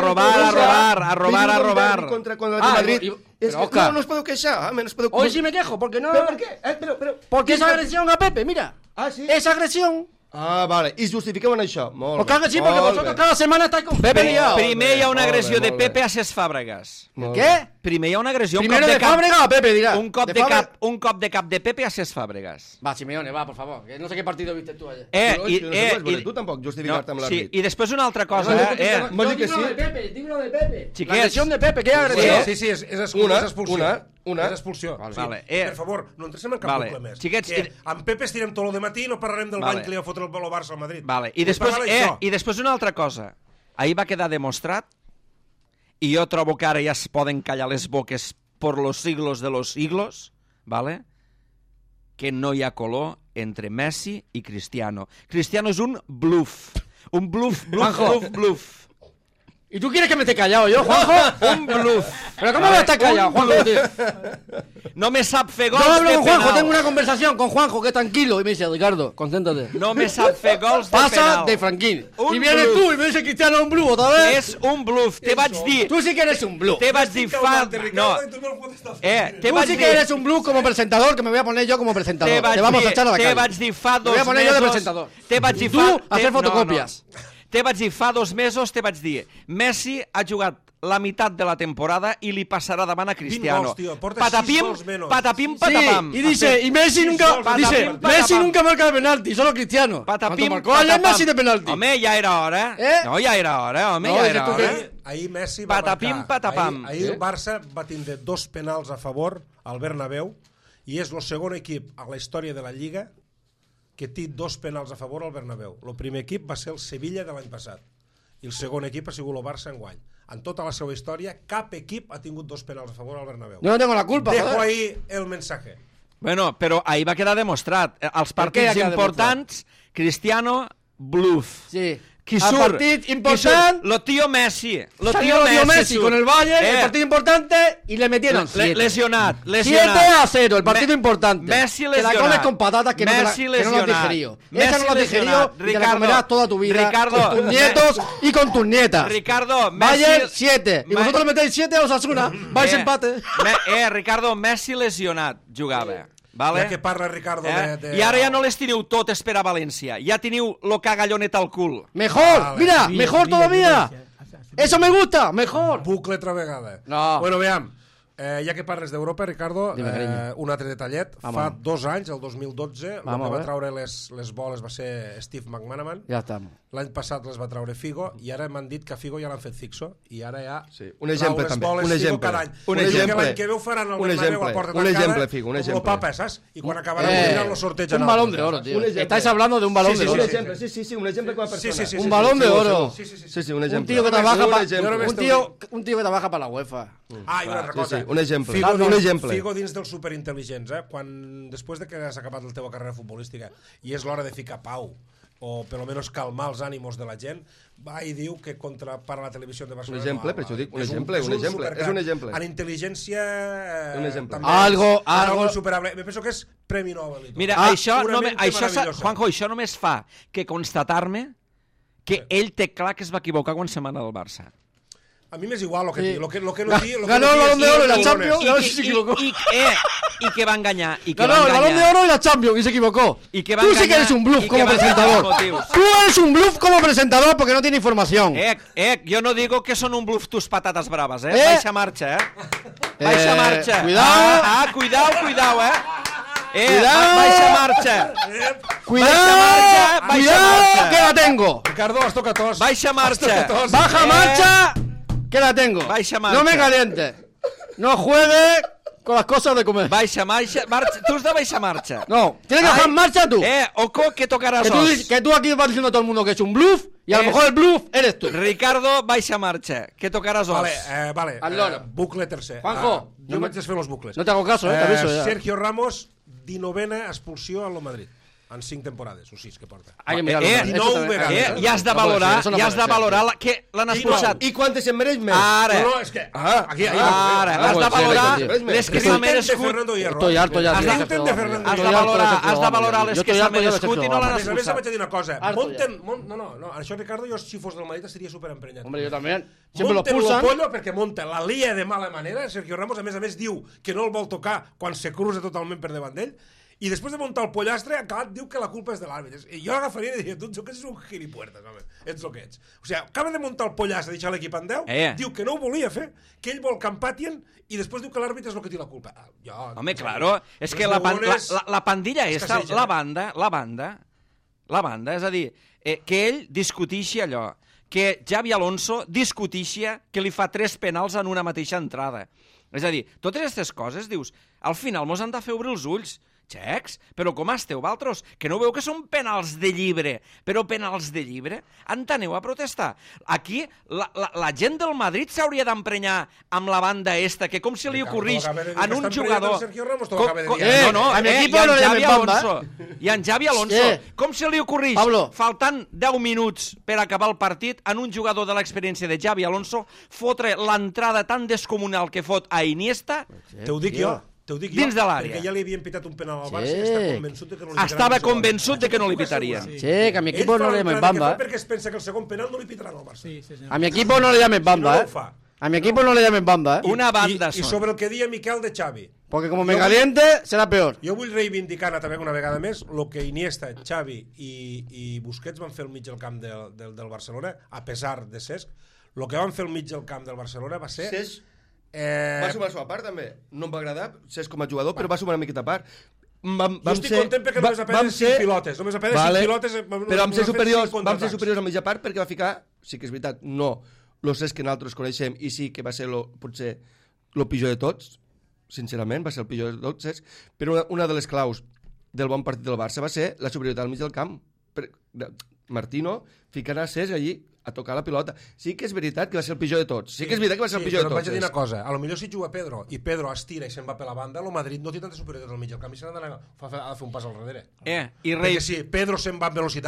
robar. Contra el Madrid. Es que no os podeu queixar. Hoy sí me quejo, porque no... ¿Pero por qué? Porque esa agresión a Pepe, mira. Ah, sí? Esa agresión... Ah, vale. I justifiqueu en això. Molt Pues claro que sí, porque vosotros cada semana estáis con Pepe liado. Primer hi ha una agressió de Pepe a Cesc Fàbregas. ¿Qué? Primer hi ha una agressió... Primero de Fàbregas a Pepe, dirá. Un cop de cap de Pepe a Cesc Fàbregas. Va, Simeone, va, por favor. Que no sé qué partido viste tú ayer. Tu tampoc, justificar-te amb l'àrbit. Sí, i després una altra cosa, Yo digo lo de Pepe, digo lo de Pepe. La agresión de Pepe, ¿qué agresión? Sí, és expulsió. Una. És expulsió. Vale. Per favor, no entrem en cap bucle més. Xiquets, amb Pepe estirem tot el matí i no parlarem del bany que li va fotre el Barça al Madrid. Vale. I després una altra cosa. Ahir va quedar demostrat, i jo trobo que ara ja es poden callar les boques por los siglos de los siglos, ¿vale? Que no hi ha color entre Messi i Cristiano. Cristiano és un bluff. Un bluff. ¿Y tú quieres que me esté callado yo, Juanjo? Un bluff. ¿Pero cómo voy a estar callado, Juanjo, tío? No me sap fer gols Yo hablo de con Juanjo, penal. tengo una conversación con Juanjo, que es tranquilo. Y me dice, Ricardo, concéntrate. No me sap fer gols de Pasa penal. de Franquín. Un Y vienes bluff. tú y me dice Cristiano un bluff otra vez. És un bluff. Te vaig dir... Tú sí que eres un bluff. Te vaig dir fa... No. Te Tú vaig sí dir... que eres un bluff como presentador, que me voy a poner yo como presentador. Te vamos a echar a la Te calle. vaig dir fa 2 Me voy a poner yo de mesos... presentador. Te vaig dir Tú fa... a hacer fotocopias. Te vaig dir fa 2 mesos, te vaig dir Messi ha jugat la meitat de la temporada i li passarà davant a Cristiano. 20 gols, tio, porta 6 gols menos. Patapim, Sí, patapam. y dice, y Messi nunca, dice, Messi nunca marca de penalti, solo Cristiano. Patapim, Cuando marcó ayer Messi de penalti. Home, ja era hora. No, ja era hora, home, No, ja dices era tu hora. que- Ahir Messi va Patapim, marcar. patapam. Ahir el Barça va tindre 2 penals a favor al Bernabéu i és el segon equip a la història de la Lliga que té 2 penals a favor al Bernabéu. El primer equip va ser el Sevilla de l'any passat i el segon equip ha sigut el Barça enguany. En tota la seva història, cap equip ha tingut 2 penals a favor al Bernabéu. Yo no tengo la culpa, Dejo joder. ahí el mensaje. Bueno, però ahir va quedar demostrat. Els Per què partits ha quedat importants, Cristiano, bluff. Sí. Qui al surt? partit important. Lo tío Messi. Salió lo tío Messi con el Bayern, el partido importante, y le metieron 7. Lesionat. 7-0, el partido importante. Messi Te lesionat. la comes con patatas que Messi no lo has lesionat. digerido. Messi Esa no lo has digerido lesionat. y te la comerás toda tu vida Ricardo. con tus nietos y con tus nietas. Ricardo, Messi... Bayern 7. Y vosotros le metéis 7 a Osasuna. Vais empate. Ricardo, Messi lesionat jugava. Vale? Ja que parla Ricardo de... I ara ja no les teniu totes per a València. Ja teniu lo cagallonet al cul. Mejor, mira, mejor todavía. Eso me gusta, mejor. Bucle altra vegada. No. Bueno, veiem. Ja que parles d'Europa, Ricardo, Dime, carinyo. un altre detallet. Vamos. Fa 2 anys, el 2012, el Vamos que a va ver. traure les boles va ser Steve McManaman. Ya estamos. L'any passat les va traure Figo i ara m'han dit que a Figo ja l'han fet fixo i ara ja Sí, un exemple trau les també, boles un Figo exemple. cada any. Un Diu exemple. que l'any que ve ho faran al Un Bernabéu exemple. a porta Un tancada, exemple, Figo, un com exemple. lo papa, saps? I quan acabarà el Mundial lo sortegen. Un balón de oro, tío. Estáis hablando de un balón de Un oro. exemple, sí, un exemple com a persona. Sí, Un balón de oro. Sí, un exemple. Un tío que trabaja para exemple. un tío que trabaja para la UEFA. Ah, i una altra Sí, cosa. sí, un exemple. Figo, Un exemple. Figo dins dels superintel·ligents, quan després de que has acabat la teva carrera futbolística i és l'hora de ficar pau o per almenys calmar els ànimos de la gent, va i diu que para la televisió de Barcelona... Un exemple, no per això dic, un és exemple, és un exemple, supercrac. és un exemple. En intel·ligència... Un exemple. també Algo- és algo- insuperable. Me penso que és Premi Nobel. i tot. Mira, Una mente maravillosa. Juanjo, això només fa que constatar-me que ell té clar que es va equivocar quan se m'ha anat al Barça. A mi m'és igual lo que Sí. lo que no di... Ganó el Balón de Oro y la Champions. Ya ves si se equivocó. I que va enganyar. I que Ganó va el Balón de enganyar. Oro y la Champions y se equivocó. Y que va Tú sí que engañar, eres un y bluff que como va engañar presentador. motivos. Tú eres un bluff como presentador porque no tiene información. Jo no digo que són un bluff tus patates braves, Eh? Baixa marxa, Baixa marxa. Cuidado. Cuidao, Cuidado. Baixa marxa. Cuidado, cuidado, que la tengo. Ricardo, has tocat tos. Baixa marxa. Baja marcha, que la tengo. Baixa marcha. No me caliente. No juegue con las cosas de comer. Baixa marxa. Tu has de baixar marxa. No, tienes que bajar marcha tú. Oco, que tocaràs Que tú, os. que tú aquí vas diciendo a todo el mundo que es un bluff y a lo mejor el bluff eres tú. Ricardo, baixa marxa. Que tocaràs os. Vale. Al loro. Bucle tercer. Juanjo, Jo vaig desfer els bucles. No te hago caso, te aviso ya. Sergio Ramos, 19a expulsió al Madrid. En 5 temporades, o 6 que porta. Hay que mirarlo. Eh, Eso dinou también- vegades. I has de No puede valorar, ser, eso no i has puede de ser. valorar que l'han expulsat. I quantes se'n mereix més? Ara. No, és que... aquí Ara, has de puede ser, valorar tío. les que Estoy s'ha de merescut. Fernando Hierro. Estoy harto ya. Has tío, de- Sergio de Ramos. Fernando. Has de Estoy harto valorar, Sergio has de Ramos, valorar yo les estoy que s'ha harto ya de merescut Sergio i no l'han Ramos. A més a més, vaig a expulsat. dir una cosa. Harto No, això, Ricardo, jo si fos del Madrid estaria superemprenyat. Hombre, yo también. Siempre lo Monten lo pulsan. pollo perquè monta la lia de mala manera. Sergio Ramos, a més, diu que no el vol tocar quan se cruza totalment per davant d'ell. I després de muntar el pollastre, acabat diu que la culpa és de l'àrbitre. I jo l'agafaria i diria, tu que ets un gilipuertes, home. Ets el que ets. O sigui, acaba de muntar el pollastre, deixar l'equip en 10, diu que no ho volia fer, que ell vol que empatien, i després diu que l'àrbitre és el que té la culpa. Home, claro, és que la pandilla esta, la banda, és a dir, que ell discutixi allò, que Xavi Alonso discutixi que li fa 3 penals en una mateixa entrada. És a dir, totes aquestes coses, dius, al final mos han de fer obrir els ulls. Xecs, però com esteu, valtros? Que no veu que són penals de llibre? Però penals de llibre? Aneu a protestar. Aquí, la gent del Madrid s'hauria d'emprenyar amb la banda esta, que com se li ocorreix en un jugador... A mi equipo no le llamen bamba. I en Xavi Alonso, com se li ocorreix, faltant 10 minuts per acabar el partit, en un jugador de l'experiència de Xavi Alonso, fotre l'entrada tan descomunal que fot a Iniesta... Te ho dic jo. Dins de l'àrea. Perquè ja li havien pitat un penal al Barça i està convençut de que no li pitaran. Estava convençut de que no li pitarien. Sí, que a mi equipo no le llamen bamba. Perquè es pensa que el segon penal no li pitaran al Barça. A mi equipo no le llamen bamba, eh. A mi equipo no le llamen bamba, eh. Una banda I sobre el que dia Miquel de Xavi. Porque como me caliente, será peor. Jo vull reivindicar també una vegada més el que Iniesta, Xavi i Busquets van fer al mig del camp del Barcelona, a pesar de Cesc. El que van fer al mig del camp del Barcelona va ser... Va sumar la seva part, també. No em va agradar, Cesc com a jugador, però va sumar una miqueta a part. Jo estic content perquè només a pedes 5 pilotes. Només a pedes 5 pilotes... Però vam ser superiors a mitja part perquè va ficar, sí que és veritat, no el Cesc que nosaltres coneixem i sí que va ser potser el pitjor de tots, sincerament, va ser el pitjor de tots, Cesc, però una de les claus del bon partit del Barça va ser la superioritat al mig del camp. Martino ficant a Cesc allí a tocar la pilota. Sí que és veritat que va ser el pitjor de tots. Sí que és veritat que va ser el pitjor de tots. Però vaig a dir una cosa. A lo millor si juga Pedro i Pedro estira i se'n va per la banda, el Madrid no té tanta superioritat al mig del camp i s'ha de fer un pas al darrere. I Perquè si Pedro se'n va amb velocitat,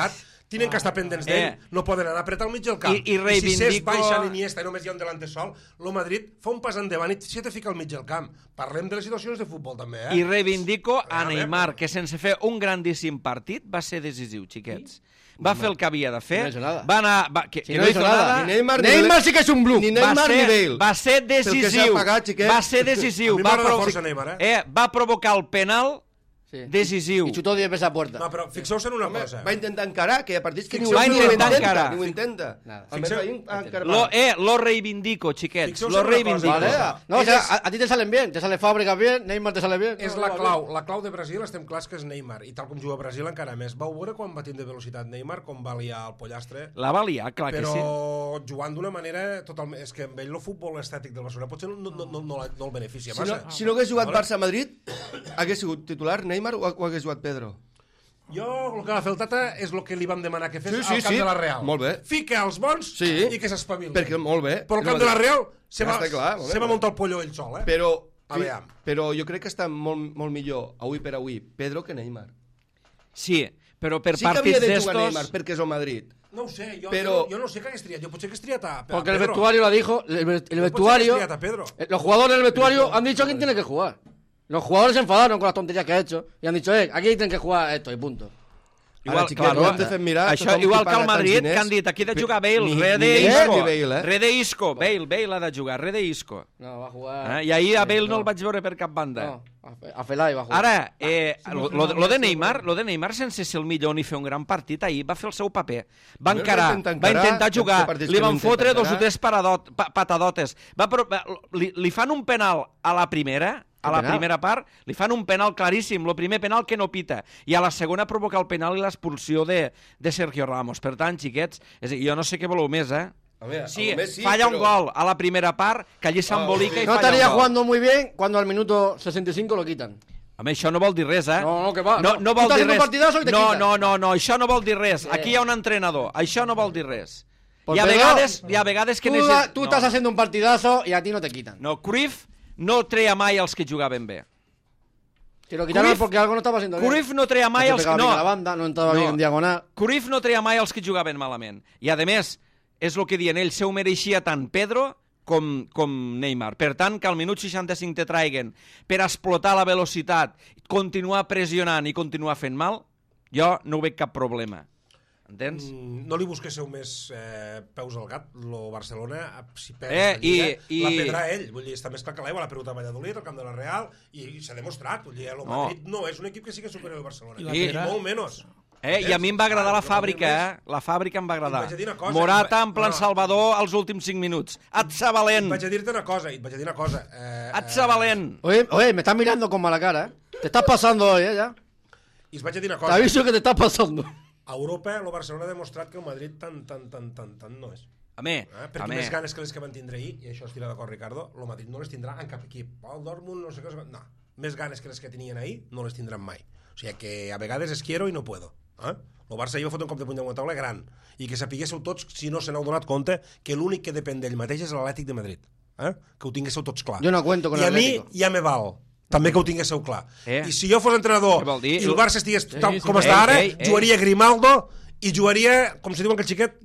tenen que estar pendents d'ell, no poden anar a apretar al mig del camp. I si Cesc reivindico- baixa l'Iniesta i només hi ha un delanter sol, el Madrid fa un pas endavant i se te fica al mig del camp. Parlem de les situacions de futbol també, I reivindico a A veure, Neymar, que sense fer un grandíssim partit va ser decisiu, xiquets. Va fer el que havia de fer. No hizo nada. Va anar... Si no hizo nada. Ni Neymar, ni Neymar sí que és un bluff. Ni Neymar ni Bale. Va ser Pel que s'ha decisiu. pagat, xiquet. Va ser decisiu. A mi m'agrada força Neymar, Va provocar el penal Sí. decisiu. Y chutó 10 veces a puerta. No, però fixeu-se en una cosa. Va intentar encarar, que hi ha partits que ni Va ho intentar intenta. encarar. Ni ho intenta. Nada. Almenys va encarar. Lo reivindico, xiquets. Fixeu-se Lo en una reivindico. cosa. Vale. No, o sea, a ti te salen bien. Te sale Fábricas bien, Neymar te sale bien. És la clau. La clau de Brasil estem clars que és Neymar. I tal com juga Brasil encara més. Vau veure quan va tindre velocitat Neymar, com va liar el pollastre? La va liar, clar que Però sí. jugant d'una manera totalment... És que amb ell el futbol estètic del Barcelona potser no el beneficia Si no, massa. si no hagués jugat Vale? Barça-Madrid, hagués sigut titular Neymar o hagués jugat Pedro? Jo, el que va fer el Tata és el que li vam demanar que fes Sí, al sí, camp sí. de la Real. Molt bé. Fica els bons Sí. i que s'espavili. Perquè molt bé. Però al camp de la Real se Ja va, està clar, molt bé. se va muntar el pollo ell sol, eh? Però Però jo crec que està molt millor, avui per avui, Pedro que Neymar. Sí, però per Sí que havia partits de jugar d'estos... Neymar perquè és el Madrid. no ho sé, Però- jo no sé què hagués triat. Jo potser hagués triat a Porque el Pedro. vestuario lo dijo. El vestuario. Potser hagués triat a Pedro. Los jugadores del vestuario han dicho quién tiene que jugar. Los jugadores se enfadaron con las tonterías que ha hecho y han dicho, aquí tienen que jugar esto y punto. Ara, xiquet, ho hem de fer mirar Això, tothom igual qui que al paga tants Madrid, diners. que han dit, aquí ha de jugar Bale, Ni Rede Neymar Isco. ni Bale, Rede Isco, Bale ha de jugar, Rede Isco. No, va a jugar. I ahir a Bale no el vaig veure per cap banda. No, a Felay va a jugar. Ara, lo de Neymar, sense ser el millor ni fer un gran partit, ahir va fer el seu paper. Va No, encarar, va intentar va intentar encarar, jugar, té partits li que no van intenta fotre dos o encarar. tres patadotes. Li fan un penal a la primera, a la penal? primera part, li fan un penal claríssim, el primer penal que no pita, i a la segona provoca el penal i l'expulsió de Sergio Ramos. Per tant, xiquets, és a dir, jo no sé què voleu més, Home, Sí, a més sí, falla però- un gol a la primera part, que allí s'embolica i No falla estaría un gol. jugando muy bien cuando al minuto 65 lo quitan. Home, això no vol dir res, No, que va, No, no. vol Tu t'has dir fet un res. partidazo i te No, quitan. no, això no vol dir res. Aquí hi ha un entrenador. Això no vol dir res. Pues Hi ha Pedro, vegades que Tú, necessites... tú estás haciendo un partidazo y a ti no te quitan. No, Cruyff no treia mai els que jugaven bé. Si lo quitaron Cruyff- porque algo no estaba haciendo bien. Cruyff no treia mai No els se que... pegaba bien a la banda, no entraba bien en diagonal. Cruyff no treia mai els que jugaven malament. I, a més, és el que diuen ells, se ho mereixia tant Pedro com Neymar. Per tant, que al minut 65 te traiguen per explotar la velocitat, continuar pressionant i continuar fent mal, jo no ho veig cap problema. Entens? No li busquéssiu més peus al gat, lo Barcelona, si perd la i- Lliga, la perdrà ell. Vull dir, està més clar que l'aigua, l'ha perdut a Valladolid, al camp de la Real, i s'ha demostrat. Vull dir, el Madrid no és un equip que sigui superior al Barcelona. I la molt menys. I a mi em va agradar la fàbrica, La fàbrica em va agradar. Et vaig a dir una cosa, Morata en plan no. Salvador als últims 5 minuts. Atza valent! Vaig a dir-te una cosa, Atza valent! Oye, me estás mirando con mala cara, ¿eh? Te estás pasando hoy, ya. I us vaig a dir una Te cosa. aviso que te estás pasando. A Europa, el Barcelona ha demostrat que el Madrid tant no és. Home, Perquè més ganes que les que van tindre ahir, i això estirà d'acord Ricardo, el Madrid no les tindrà en cap equip. El Dortmund, no sé què, no. Més ganes que les que tenien ahir no les tindran mai. O sigui que a vegades es quiero i no puedo. El Barça ahir va fotre un cop de puny damunt la taula gran, i que sapiguéssiu tots, si no se n'heu donat compte, que l'únic que depèn d'ell mateix és l'Atlètic de Madrid. Que ho tinguéssiu tots clar. Jo no cuento con I a mi l'Atlético. ja me val. També que ho tinguéssiu clar. I I si jo fos entrenador Què vol dir? i el Barça estigués tal sí, com sí. està ara, Ei. jugaria Grimaldo i jugaria, com se diu en aquell xiquet,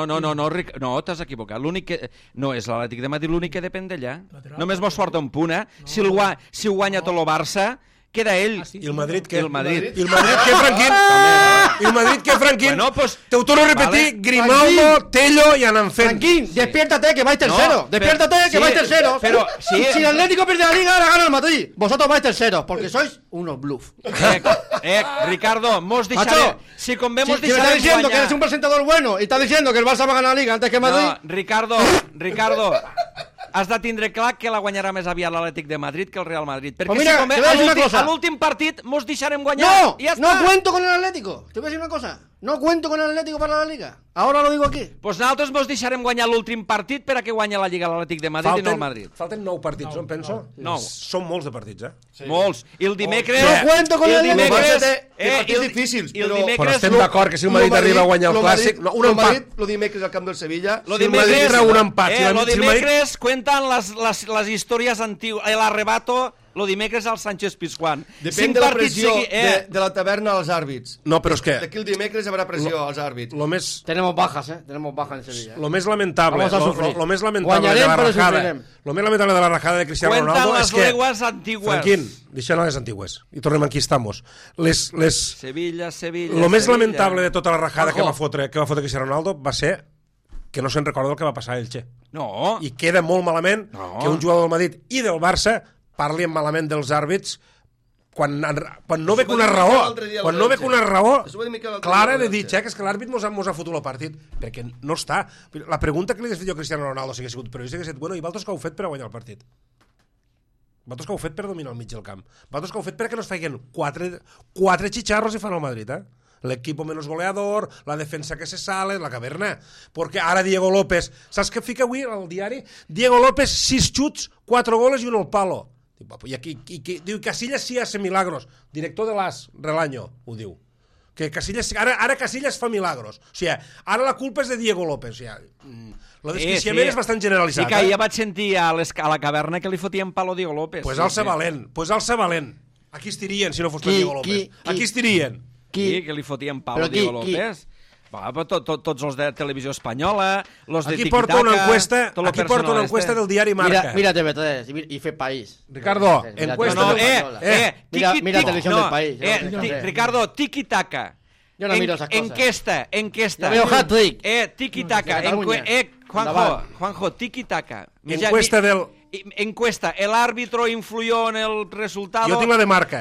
no, t'has equivocat. L'únic que... No és l'Atlètic de Madrid l'únic que depèn d'allà. Lateral. Només mos falta un punt, Si ho guanya tot el Barça, queda ell. sí. i el Madrid què? I el Madrid. I el Madrid què, Franquín? I el Madrid què, Franquín? Bueno, pues, Te ho torno a repetir, vale. Grimaldo, Tello y Ananfen. Franquín, despiértate que vais tercero. No, Despiértate pero- que sí, vais terceros. pero- sí. Si el Atlético pierde la liga, ahora gana el Madrid. Vosotros vais terceros porque sois unos bluff. Ricardo, mos Macho, deixarem... Si convé, mos si me estás deixarem diciendo que guanyar. eres un presentador bueno y estás diciendo que el Barça va a ganar la liga antes que el Madrid. No, Ricardo, has de tindre clar que la guanyarà més aviat l'Atlètic de Madrid que el Real Madrid. Perquè Pues mira, si convé, te voy a decir una cosa. a l'últim partit mos deixarem guanyar. No, I ja no està. cuento con el Atlético. Te voy a decir una cosa. No cuento con el Atlético para la liga. Ahora lo digo aquí. Pues nosaltres mos deixarem guanyar l'últim partit per a que guanya la Lliga l'Atlètic de Madrid i no el Madrid. Falten 9 partits, no em penso? 9. Són molts de partits, Sí. Molts. I el dimecres... No cuento con i el dimecres... Té partits difícils, i el però- dimecres... Però estem d'acord que si el Madrid arriba a guanyar el Clàssic... No, un empat. Lo dimecres al camp del Sevilla. Lo Si el Madrid treu un empat, si el lo Madrid- dimecres cuentan las historias antiguas, el arrebato lo dimecres al Sánchez Pizjuán. Depèn de la pressió de la taverna als àrbits. No, però és que... D'aquí el dimecres hi haurà pressió als àrbits. Lo més... Tenemos bajas, Tenemos bajas en Sevilla. Lo més lamentable, Vamos a sufrir. lo més lamentable de Guanyarem, la però rajada, sufrirem. lo més lamentable de la rajada de Cristiano Cuentan Ronaldo las és que... leguas antiguas. Franquín, deixem les antigues. I tornem aquí estamos. Sevilla. Lo més lamentable de tota la rajada que va fotre Cristiano Ronaldo va ser que no se'n recorda el que va passar a Elche. No. I queda molt malament que un jugador del Madrid i del Barça parlin malament dels àrbits quan no ve una raó clara de dir, que és que l'àrbit mos ha fotut el partit, perquè no està. La pregunta que li hagués fet jo a Cristiano Ronaldo si hagués sigut periodista hagués dit, bueno, i vosaltres què heu fet per a guanyar el partit? Vosaltres què heu fet per dominar el mig del camp? Vosaltres què heu fet perquè no es feien quatre xicharros i fan el Madrid, l'equipo menos goleador, la defensa que se sale, la caverna. Perquè ara Diego López, saps què fica avui al diari? Diego López, 6 xuts, 4 goles i 1 al palo. I aquí, diu, Casillas sí hace milagros. Director de l'AS, Relaño, ho diu. Que Casillas, ara Casillas fa milagros. O sigui, ara la culpa és de Diego López. O sigui, el desquiciament és bastant generalitzat. Sí, que ja vaig sentir a la caverna que li fotien palo a Diego López. Pues alça valent. Aquí estirien si no fos per Diego López. Aquí estirien. Qui? Que li fotien palo a Diego López? Tots els de Televisió Espanyola, los de aquí Tiki-Taka... Aquí porta una encuesta del diari Marca. Mira TV3 i Fe País. Ricardo, encuesta... Mira Televisión del País. Ricardo, Tiki-Taka. Yo no miro esas cosas. Encuesta. Yo veo hat-trick. Tiki-Taka. Juanjo, Tiki-Taka. Encuesta, el árbitro influyó en el resultado. Jo tinc la de Marca.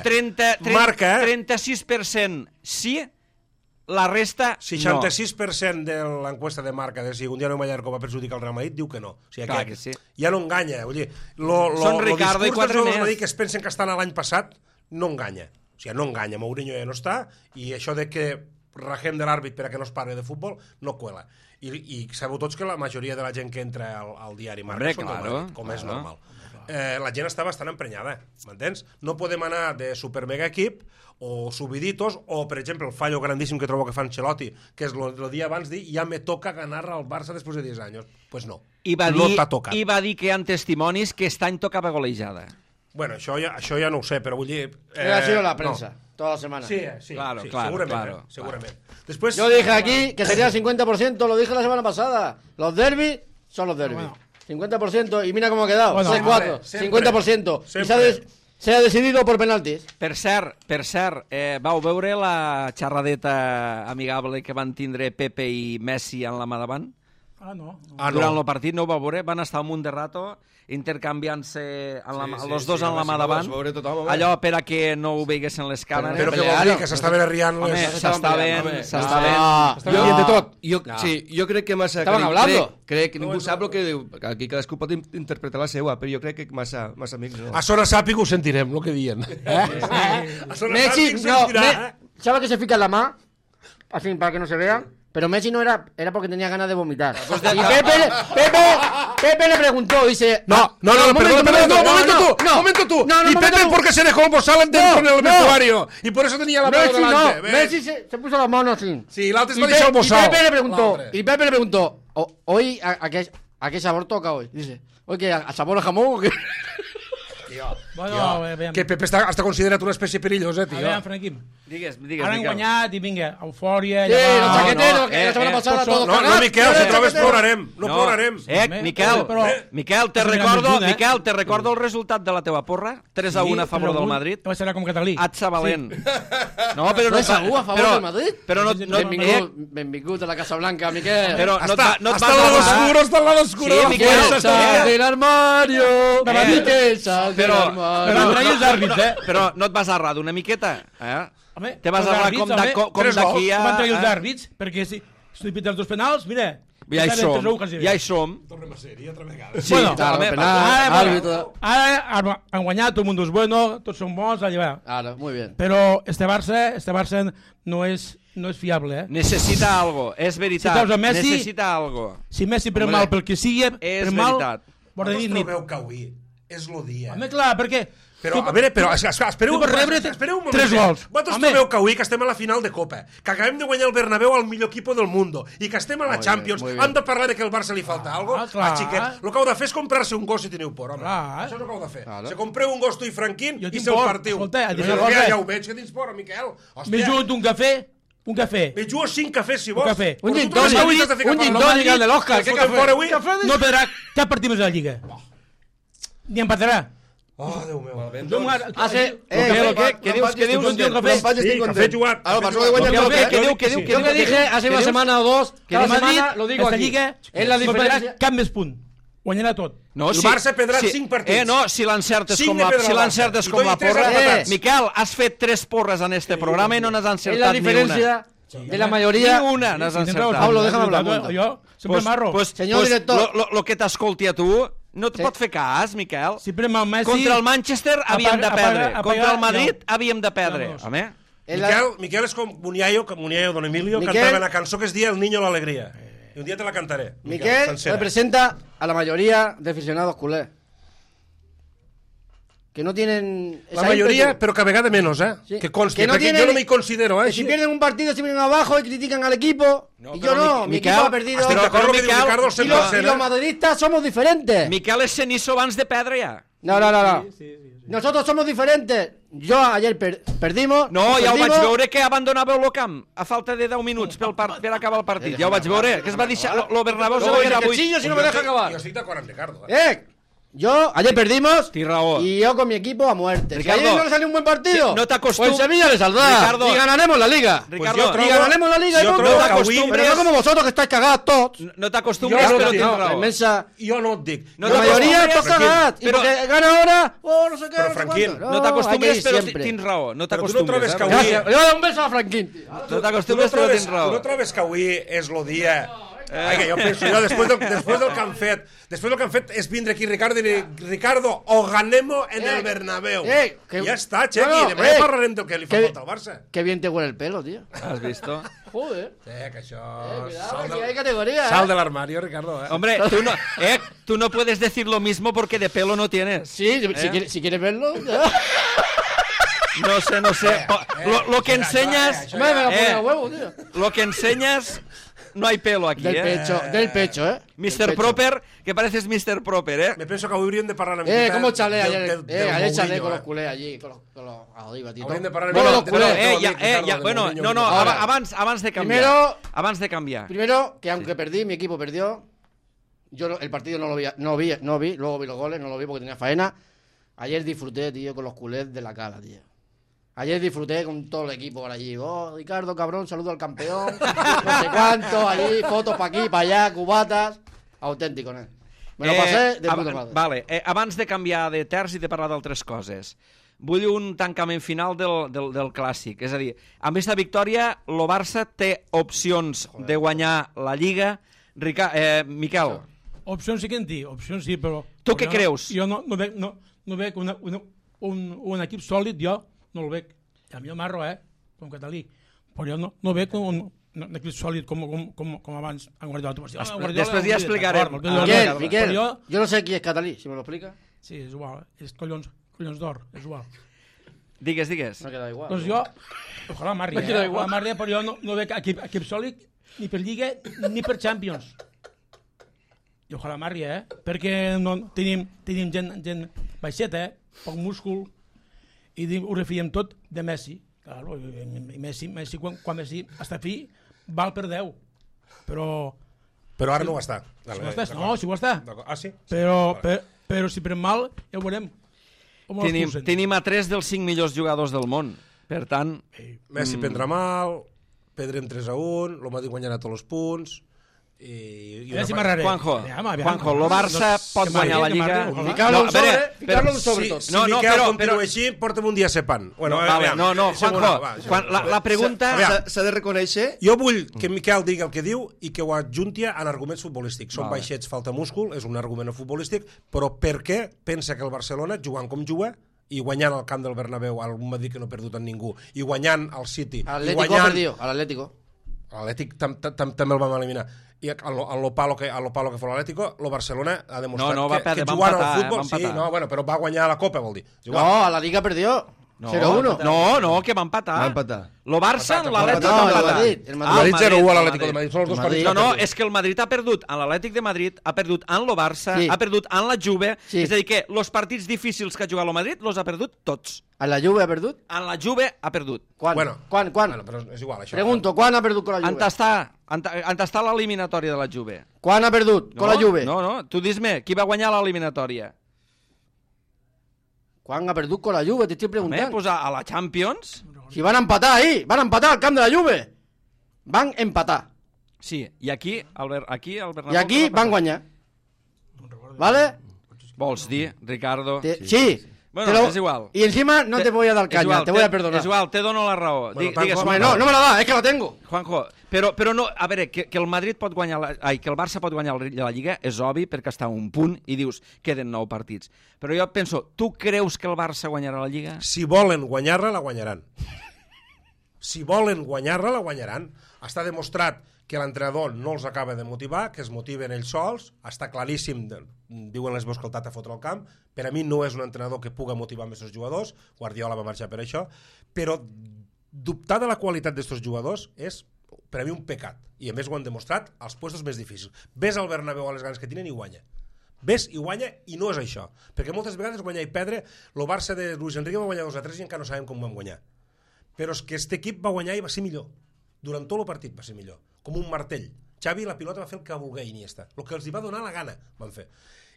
36% sí, la resta 66% de l'encuesta de Marca de si un dia no Mallarco va perjudicar el Real Madrid diu que no. O sigui, clar que sí. Ja no enganya. Vull dir, Són Ricardo i quatre més. Madrid que es pensen que estan a l'any passat no enganya. O sigui, no enganya. Mourinho ja no està i això de que rajem de l'àrbit per a que no es parli de futbol no cuela. I sabeu tots que la majoria de la gent que entra al diari Marca són del Madrid, com és normal. La gent està bastant emprenyada, m'entens? No podem anar de super mega equip o subiditos, o per exemple el fallo grandíssim que trobo que fa Ancelotti, que és el dia abans dir ja me toca ganar al Barça després de 10 anys. Pues no, no t'ha tocat. I va dir que hi ha testimonis que aquest any tocava golejada. Bueno, això ja no ho sé, però vull dir... Ha sido la prensa, toda la semana. Sí, claro, segurament. Después... Yo dije aquí que sería el 50%, lo dije la semana pasada. Los derbis son los derbis. Bueno. 50%, y mira cómo ha quedado. Bueno, 6-4, 50%. Siempre. Y se ha decidido por penaltis. Per cert, vau veure la xerradeta amigable que van tindre Pepe i Messi en la mà davant? No. Durant el partit no ho va veure, van estar un munt de rato intercanviant-se els dos en la mà davant, allò per a que no ho veiguessin les càmeres. Però què vol dir? Que s'estaven arriant les... S'estaven dient de tot. Jo crec que massa... Estaven hablando. Crec que ningú sap el que diu. Aquí cadascú pot interpretar la seva, però jo crec que massa amics no. A Sona Sàpic ho sentirem, el que diuen. A Sona Sàpic sentirà. ¿Sabe que se fica en la mano? Así, para que no se vea. Pero Messi no era porque tenía ganas de vomitar. Y Pepe le preguntó, dice... No, momento tú. Y Pepe porque se dejó bozal dentro en el vestuario. Y por eso tenía la mano delante. Messi se puso la mano así. Sí, l'altre es va deixar el bozal. Y Pepe le preguntó, hoy, ¿a qué sabor toca hoy? Dice, ¿hoy qué, a sabor a jamón o qué? Bueno, que Pepe està considerat una espècie perillosa, tio. A veure, Franquim. Digues. Ara han guanyat i vinga, eufòria... Sí, el xaquetero, que la setmana passada tot cagat. No, Miquel, si trobes plorarem. No plorarem. Miquel, te recordo el resultat de la teva porra. 3-1 a favor del Madrid. Va ser com catalí. Atza valent. No, però 3-1 a favor del Madrid? Però no... Benvingut a la Casa Blanca, Miquel. Però no et vas Hasta el lado oscuro, hasta el lado oscuro. Sí, Miquel. Sal del armario. Miquel, sal del armario. Però no et vas arrar d'una miqueta, Home, te vas arrar com d'aquí a... Van trair els àrbits, perquè si no hi piten els dos penals, mira... Ja hi som. Tornem a ser-hi altra vegada. Sí, ara han guanyat, tot el mundo es bueno, tots són bons, allà va. Ara, muy bien. Però este Barça no és fiable, Necessita algo, és veritat. Necessita algo. Si Messi pren mal pel que sigui, és veritat. No us trobeu que avui és el dia. Home, clar, perquè Però, a veure, espereu per rebre un moment. 3 gols. Vosaltres Home. trobeu que avui que estem a la final de Copa, que acabem de guanyar el Bernabéu al millor equipo del mundo i que estem a la Champions, muy bien. hem de parlar de que al Barça li falta algo? clar. Xiquet, el que heu de fer és comprar-se un gos si teniu por, home. Clar. Això és el que heu de fer. Clar. Se compreu un gos tu i Franquín Jo i tinc se'l por. partiu. Escolta, a dir Però una cosa. ja ho veig que tens por, Miquel. M'he jugat un cafè, Me jugo 5 cafès, si vols. cafè. Un Però gin tu també tònic, t'has de ficar un per gin la tònic mà. al de l'Òscar, què Us fotem cafè? fora avui? No perdrà cap partit més a la Lliga. Ni empatarà. Oh, Déu meu. ¿Qué dius? Sí, cafè jugat. El Barça ha de guanyar Yo tot, eh? yo que dije hace una semana o dos, que cada semana lo digo esta aquí. Lliga Es la no perdrà diferencia. cap més punt. Guanyarà tot. No, El Barça perdrà 5 partits. No, si l'encertes 5 com ne la, perdrà si el l'encertes Barça. com I la tu i 3 porra... empatats. Miquel, has fet 3 porres en este programa i no n'has Es la encertat ni una. diferencia de la mayoría. Ni una n'has Tens raó, encertat. Pablo, déjame hablar, Jo, apunta. jo sempre marro. Senyor director. Lo que t'escolti a tu no et Sí. pot fer cas, Miquel. Sempre amb el Messi... Contra el Manchester havíem de perdre. Contra el Madrid no. havíem de perdre. No, no. Home, Miquel és com Muniayo, Don Emilio, Miquel- cantava una cançó que es dia El niño la alegría. I un dia te la cantaré. Miquel sencera. representa a la mayoría de aficionados culés. Que no tienen... La esa mayoría, ímpetu. pero que a vegades menos, ¿eh? Sí. Que conste, Que no porque tienen- yo no me considero, ¿eh? Que si pierden un partido se vienen abajo y critican al equipo. y yo no, mi equipo ha perdido. Estic d'acord amb el que diu Ricardo al Y los 100%, madridistas somos diferentes. Miquel és cenizo abans de perdre ja. No. Nosotros somos diferentes. Yo ayer perdimos. No, ja ho vaig perdimos. veure que abandonàveu el camp a falta de 10 minuts per acabar el partit. Ja ho vaig veure, que es va deixar... Lo Bernabéu se va quedar que buit. chillo si no me deja acabar. Yo estic d'acord amb Ricardo. Yo ayer perdimos. Tienes razón. Y yo con mi equipo a muerte. Ricardo, si ayer no le salió un buen partido. sí, no te Pues acostum- Sevilla le saldrá. Ricardo. Y ganaremos la liga. Ricardo, Pues Y ganaremos la liga y jo punto. trobo No que avui... t'acostumbres. Pero no como vosotros que estáis cagados todos. No t'acostumbres, Jo no però dic, tens no, raó. La inmensa... Jo no et dic. No la t'acostumbres, mayoría están Franquín. cagadas. Y Pero- porque gana ahora... Oh, no sé qué. Pero, no sé Franquín, cuánto. No hay que t'acostumbres, ir però siempre. tens raó. No Però tu no trobes t'acostumbres. que avui... Gracias. Le voy a dar un beso a Franquín. No Tu no t'acostumbres, però trobes, tens tu no raó. trobes que avui és el dia... Ai, que jo penso, després del que han fet, és vindre aquí Ricardo i dir, Ricardo, o ganemos en el Bernabéu. que- Ja està, Chequi, No, no, demà parlarem del que li fa que- falta al Barça. Qué bien te huele el pelo, tío. Has visto? Joder. Que això... Cuidado, aquí hay categoría, Sal de l'armario, Ricardo, Hombre, tú no puedes decir lo mismo porque de pelo no tienes. Sí, si quieres verlo. Ya. No sé. Lo que enseñas... Me la pone a huevo, tío. Lo que enseñas... No hay pelo aquí, Del pecho, ¿eh? Mr. Del pecho. Proper, que pareces Mr. Proper, ¿eh? Me penso que avui hauríem de parlar una miqueta... ¿Cómo chalé ayer? del Ayer chalé Mourinho, con los culés allí, con los arriba, tío. Hauríem de parlar Todos una los miqueta culés. del Ja, Ricardo, del bueno, Mourinho. no, Ahora, abans de canviar. primero- Abans de canviar. Primero, que aunque perdí, mi equipo perdió. Yo el partido no lo vi, luego vi los goles, no lo vi porque tenía faena. Ayer disfruté, tío, con los culés de la cara, tío. Ayer disfruté con todo el equipo por allí. Oh, Ricardo, cabrón, saludo al campeón. No sé cuánto, allí, fotos para aquí, para allá, cubatas. Auténtico, ¿no? Me lo pasé de puta madre. Vale, abans de canviar de terç i de parlar d'altres coses, vull un tancament final del clàssic. És a dir, amb aquesta victòria, el Barça té opcions de guanyar la Lliga. Miquel, Opcions sí que en té, opcions sí, però... Tu què jo creus? Jo no veig un equip sòlid, jo no el veig. A mi el marro, com catalí. Però jo no veig un equip sòlid com abans en Guardiola. Després ja explicarem. Miquel, yo no sé quién es catalí, si me lo explica. Sí, és igual, és collons d'or, és igual. digues. Me queda igual. Doncs jo, ojalà marri, ojalà marri, però jo no veig equip sòlid ni per Lliga ni per Champions. I ojalà marri, perquè tenim gent baixeta, poc múscul, i ho refiem tot de Messi. Claro, i Messi quan Messi està fi, val per 10. Però ara no ho està. Si ho està. Ah, sí? Però si per mal, ja ho veurem. Tenim a 3 dels 5 millors jugadors del món. Per tant... Messi prendrà mal, perdrem 3-1, el Madrid guanyarà tots els punts... Juanjo, el Barça pot guanyar la Lliga. Ficar-lo sobre tot. Si Miquel continua així, porta'm un dia sepant. Juanjo, la pregunta... S'ha de reconèixer... Jo vull que Miquel digui el que diu i que ho adjunti en arguments futbolístics. Són baixets, falta múscul, és un argument futbolístic, però per què pensa que el Barcelona, jugant com juga, i guanyant al camp del Bernabéu, al Madrid que no ha perdut en ningú, i guanyant al City... Atlético perdió, al Atlético. l'Atlètic també el vam eliminar. I a lo palo que fue l'Atlético, lo Barcelona ha demostrat que jugant al futbol... Sí, no, bueno, però va guanyar la Copa, vol dir. No, a la Liga perdió. 0-1. No, que va empatar. Va empatar. Lo Barça, l'Atlètic No, va empatar. el Madrid 0-1 a l'Atlético de Madrid. Són els dos partits. No, és que el Madrid ha perdut en l'Atlètic de Madrid, ha perdut en lo Barça, ha perdut en la Juve, és a dir que els partits difícils que ha jugat el Madrid los ha perdut tots. ¿En la Juve ha perdut? En la Juve ha perdut. ¿Quan? Bueno, però és igual, això. Pregunto, ¿quan ha perdut con la Juve? On està l'eliminatòria de la Juve? ¿Quan ha perdut con la Juve? No, tu dis-me, qui va guanyar l'eliminatòria? ¿Quan ha perdut con la Juve? Te estoy preguntando. Pues a la Champions. Si van a empatar ahí, van a empatar al camp de la Juve. Van a empatar. Sí, i aquí al Bernabéu... I aquí van guanyar. ¿Vale? Vols dir, Ricardo? Sí. Bueno, és igual. Y encima no te voy a dar caña, te voy a perdonar. És igual, te dono la raó. Bueno, Digues, Hombre, no me la da, es que la tengo. Juanjo, però no, a veure, que el Madrid pot guanyar, que el Barça pot guanyar la Lliga és obvi perquè està a un punt i dius, queden 9 partits. Però jo penso, tu creus que el Barça guanyarà la Lliga? Si volen guanyar-la, la guanyaran. Si volen guanyar-la, la guanyaran. Està demostrat que l'entrenador no els acaba de motivar, que es motiven ells sols, està claríssim, diuen les veus que el Tata fotre al camp, per a mi no és un entrenador que puga motivar més els jugadors, Guardiola va marxar per això, però dubtar de la qualitat d'aquests jugadors és, per a mi, un pecat, i a més ho han demostrat als puestos més difícils. Ves al Bernabéu a les ganes que tenen i guanya. Ves i guanya, i no és això, perquè moltes vegades guanyar i perdre, el Barça de Luis Enrique va guanyar 2-3 i encara no sabem com vam guanyar, però és que aquest equip va guanyar i va ser millor. Durant tot el partit va ser millor, com un martell. Xavi la pilota va fer el que volgué Iniesta, el que els hi va donar la gana van fer.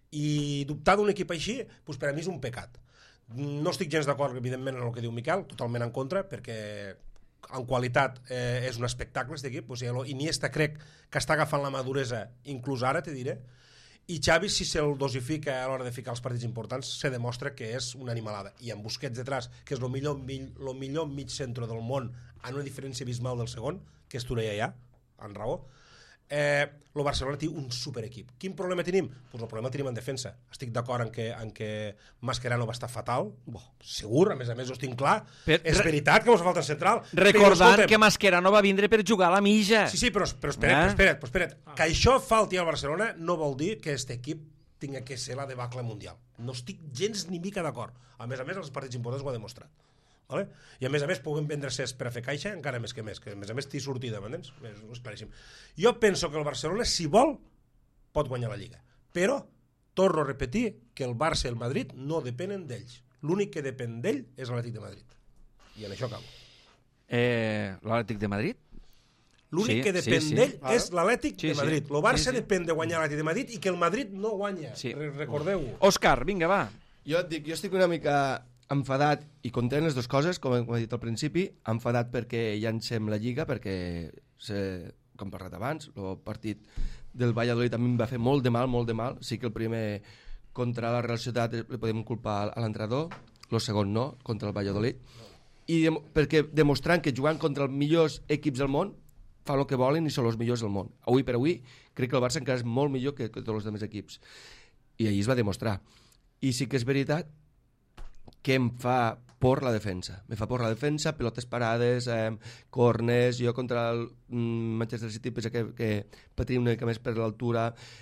I dubtar d'un equip així, doncs per a mi és un pecat. No estic gens d'acord, evidentment, en el que diu Miquel, totalment en contra, perquè en qualitat és un espectacle aquest equip. Iniesta crec que està agafant la maduresa, inclús ara, te diré, i Xavi, si se'l dosifica a l'hora de ficar els partits importants, se demostra que és una animalada. I amb Busquets detrás, que és el millor mig centre del món, en una diferència abismal del segon, que és Torreira ja, en raó, el Barcelona té un superequip. Quin problema tenim? Pues el problema el tenim en defensa. Estic d'acord en que Mascherano va estar fatal, segur, a més ho estic clar. És veritat que mos falta central. Recordant que Mascherano va vindre per jugar a la mitja. Sí, però espera't. Que això falti al Barcelona no vol dir que aquest equip tingui que ser la debacle mundial. No estic gens ni mica d'acord. A més, els partits importants ho ha demostrat. Vale? I a més puguem vendre Cesc per a fer caixa encara més, que a més té sortida, m'entens? És claríssim. Jo penso que el Barcelona, si vol, pot guanyar la Lliga, però torno a repetir que el Barça i el Madrid no depenen d'ells. L'únic que depèn d'ell és l'Atlètic de Madrid, i en això acabo. L'Atlètic de Madrid? L'únic que depèn d'ell és l'Atlètic de Madrid. El Barça depèn de guanyar l'Atlètic de Madrid i que el Madrid no guanya, recordeu-ho. Òscar, vinga, va. Jo estic una mica enfadat i content les dues coses, com he dit al principi, enfadat perquè llancem la Lliga, perquè, com hem parlat abans, el partit del Valladolid a mi em va fer molt de mal, sí que el primer contra la Real Societat li podem culpar a l'entrenador, el segon no, contra el Valladolid, i perquè demostrant que jugant contra els millors equips del món fan el que volen i són els millors del món. Avui per avui crec que el Barça encara és molt millor que tots els altres equips, i ahir es va demostrar. I sí que és veritat que em fa por la defensa. Me fa por la defensa, pilotes parades, corners, jo contra el Manchester City penso que patim una mica més per l'altura.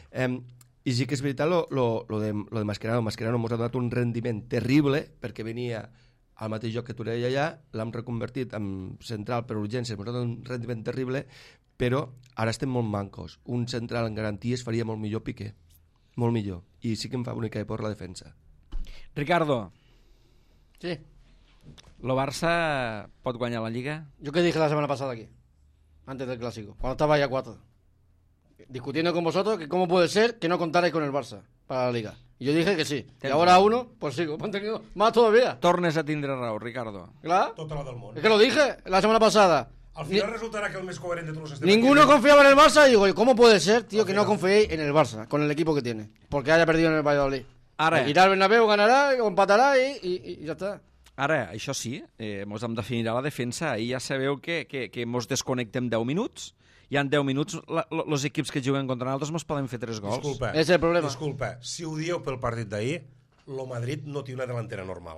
I sí que és veritat lo de Mascherano. Mascherano ens ha donat un rendiment terrible perquè venia al mateix joc que Torreira allà, l'hem reconvertit en central per urgències, ens ha donat un rendiment terrible, però ara estem molt mancos. Un central en garanties faria molt millor Piqué. Molt millor. I sí que em fa una mica de por la defensa. Ricardo. Sí. ¿Lo Barça pot guanyar la Liga? Yo que dije la semana pasada aquí, antes del Clásico, cuando estaba ya 4, discutiendo con vosotros que cómo puede ser que no contarais con el Barça para la Liga. Y yo dije que sí. Y ahora uno, pues sigo manteniendo más todavía. Tornes a tindre raó, Ricardo. Claro. Tota la del món. Es que lo dije la semana pasada. Al final resultará que el més coherent de tots els Ninguno confiaba en el Barça y digo, ¿cómo puede ser, tío, que no confiéis en el Barça, con el equipo que tiene? Porque haya perdido en el Valladolid. Ara, irà al Bernabéu, ganarà, o empatarà i ja està. Ara, això sí, mos em definirà la defensa. Ahir ja sabeu que mos desconnectem 10 minuts i en 10 minuts els equips que juguen contra nosaltres mos poden fer 3 gols. És el problema. Disculpa, si ho dieu pel partit d'ahir, el Madrid no té una delantera normal,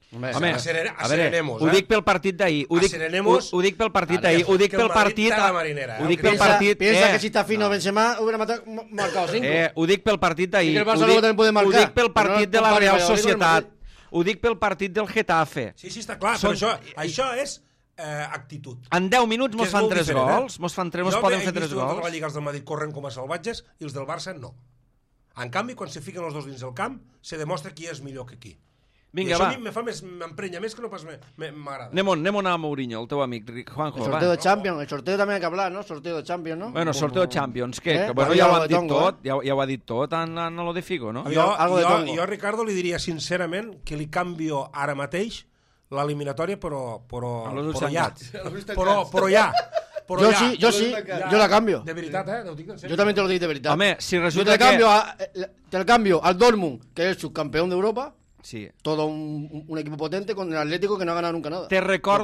Home, Asserenemos, ho dic pel partit d'ahir. Ho dic pel partit d'ahir. Ho dic pel partit... Ho dic pel partit... Piensa que si está fino Benzema hubiera marcado 5. Ho dic pel partit d'ahir. Ho dic pel partit de la Real Societat. Ho dic pel partit del Getafe. Sí, està clar, però això és actitud. En 10 minuts mos fan 3 gols. Mos poden fer 3 gols. Jo he vist gols. la Lliga del Madrid corren com a salvatges i els del Barça no. En canvi, quan se fiquen els dos dins del camp, se demostra qui és millor que qui. Vinga, I això va. a mi m'emprenya més que no pas m'agrada. Anem a Mourinho, el teu amic, Juanjo. El sorteo de Champions, el sorteo también hay que hablar, ¿no? Sorteo de Champions, ¿no? Bueno, sorteo de Champions, que bueno, ja ho han dit tot, ja ho ha dit tot en lo de Figo, no? Jo, Ricardo, li diria sincerament que li canvio ara mateix l'eliminatòria, però ja. Però ja. Yo sí, yo la cambio. De veritat, ho dic en serio. Yo también te lo digo de verdad. Home, si Yo resulta te cambio al Dortmund, que es el subcampeón de Europa. Sí. Todo un equipo potente con el Atlético que no ha ganado nunca nada. Te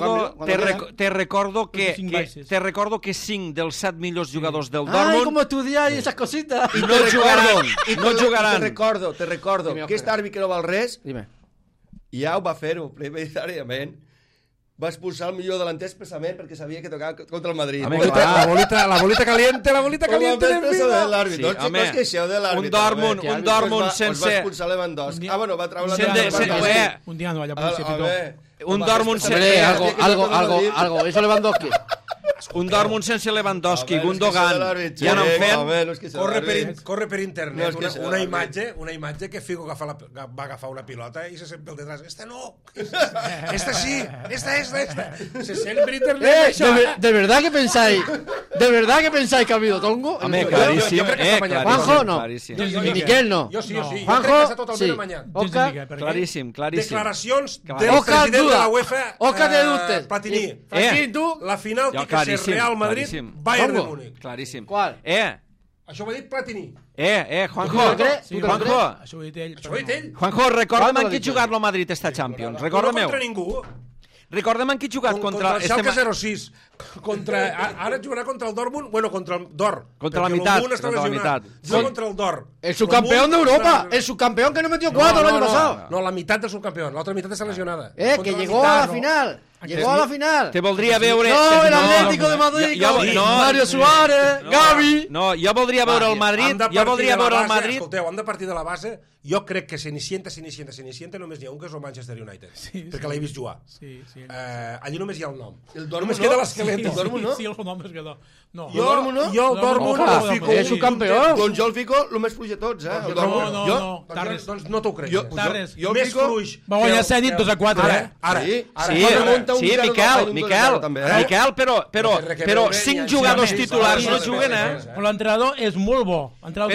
recordo que 5 dels 7 millors jugadors del Dortmund... Ay, cómo estudiáis esas cositas. I no jugaran. Te recordo que aquest àrbit que no val res Dime. ja ho va fer-ho premeditàriament. Va expulsar el millor delanter expressament perquè sabia que tocava contra el Madrid. La bolita caliente del Figo. L'àrbit. No us queixeu de l'àrbit. Un Dortmund sense... Els va expulsar Lewandowski. Bueno, va treure la... Un dia no, allà potser pitó. Un Dortmund sense... Algo. Eso Lewandowski. Un Dortmund sense Lewandowski, Gundogan, ja no en fem... Corre per internet una imatge que Figo va agafar una pilota i se sent pel detrás. Esta no! Esta sí! Esta! Se sent per internet, això! ¿De verdad que pensáis que ha habido tongo? Home, claríssim. Juanjo, no. Miquel, no. Jo sí. Juanjo, sí. Òscar, Claríssim. Declaracions del president de la UEFA, Platini. tú. La final té que ser Real Madrid, Bayern de Múnich. Claríssim. ¿Cuál? Això ho ha dit Platini. Juanjo. Això ho ha dit ell. Juanjo, recorda'm en qui ha jugat el Madrid esta Champions. Recorda'm-ho. No contra ningú. Recorda'm en qui ha jugat contra el Schalke 06. Ara jugarà contra el Dortmund, contra el Dor. Contra la mitad. Juga contra el Dor. El subcampeón de Europa. El subcampeón que no metió 4 el año pasado. No, la mitad del subcampeón. La otra mitad está lesionada. Que llegó a la final. Llegó a la final. Te voldria veure... No, el Atlético de Madrid. Mario Suárez, Gavi. No, jo voldria veure el Madrid. Escolteu, hem de partir de la base. Jo crec que Cenicienta només n'hi ha un, que és el Manchester United. Perquè l'he vist jugar. Allí només hi ha el nom. Només queda l'esquelet. El Dortmund no? Sí, el nom és que no. Jo el Dortmund el fico. És un campió. Doncs jo el fico el més fluix de tots, No. Doncs no t'ho crec. Més fluix. Va guanyar Zenit 2-4, Sí, Miquel, però 5 jugadors titulars no juguen, Però l'entrenador és molt bo.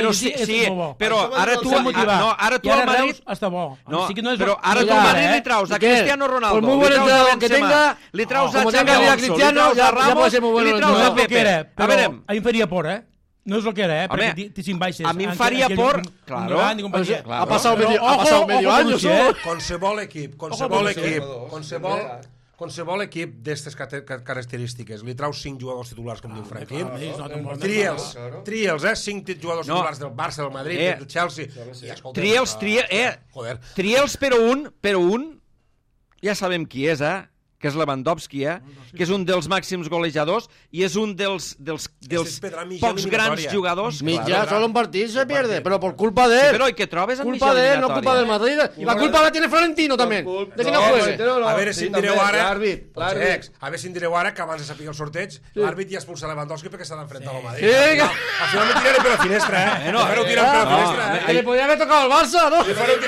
Però ara tu al Madrid està bo. Però ara tu al Madrid li traus a Cristiano Ronaldo, muy buen entrenador que tenga, li traus a como Xavi tenga vida Alonso, li Cristiano, traus a ya Ramos, puede ser muy bueno li traus a entrenador. Pepe. A veure, a mi em faria por, No és el que era, perquè té 5 baixes. A mi em faria por, claro. Ha pasado medio año, qualsevol equip d'aquestes característiques li trau 5 jugadors titulars, com diu Franquín, tria'ls, 5 jugadors titulars del Barça, del Madrid, del Chelsea, tria'ls, però un ja sabem qui és, que és Lewandowski, que és un dels màxims golejadors i és un dels pocs grans jugadors. Ya solo un partido se pierde, pero por culpa de él. Però i què trobes en culpa de él, no culpa del Madrid. Y la culpa la tiene Florentino también, de que no juegue. A veure si em direu ara que abans de saber el sorteig l'àrbit ja expulsa Lewandowski perquè s'ha d'enfrentar al Madrid. Al final me tiraré per la finestra, Que le podría haber tocado al Barça, ¿no?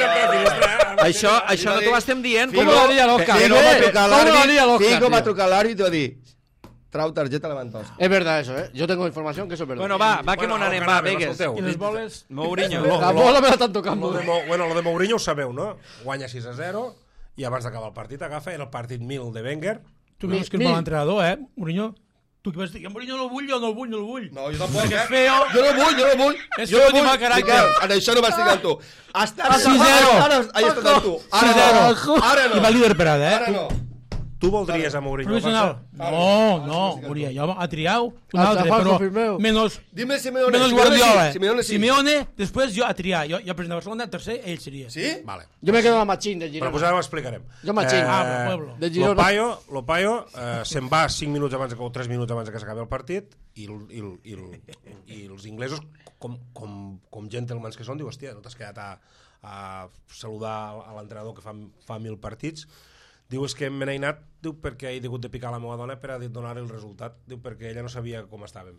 Això no t'ho estem dient. Com ho diria l'Òscar? Figo va trucar a l'àrbit i va dir trau targeta Lewandowski. Es verdad eso, Yo tengo información que eso es verdad. Bueno, va que m'on anem, va, Vegas. I les boles... Mourinho. La bola me la estan tocando. Lo de Mourinho ho sabeu, no? Guanya 6-0 i abans d'acabar el partit agafa el partit 1000 de Wenger. Tu veus que és mal entrenador, Mourinho? Tu que vas dir, Mourinho no el vull, jo no el vull. No, jo tampoc, És feo. Jo no vull. És feo de mal caràcter. En això no m'estic amb tu. 6-0. Ara no. I va líder per ara, Ara no. Tu voldries a Mourinho? Professional. No, hauria jo a triar un altre, Falco però Firmeu. menos Dime Simeone. Guardiola. Simeone sí. Simeone, després jo a triar. Jo president de Barcelona, tercer, ell seria. Sí? Vale. Jo me quedo amb Machín de Però Girona. pues ara ho explicarem. Jo Machín. però Pueblo. De Girona. Lopaio se'n va 5 minuts abans o 3 minuts abans que s'acabi el partit i els inglesos, com gentlemans que són, diu, hòstia, no t'has quedat a saludar a l'entrenador que fa 1.000 partits. Diu, és que me n'he anat, diu, perquè he hagut de picar la meva dona per a donar el resultat. Diu, perquè ella no sabia com estàvem.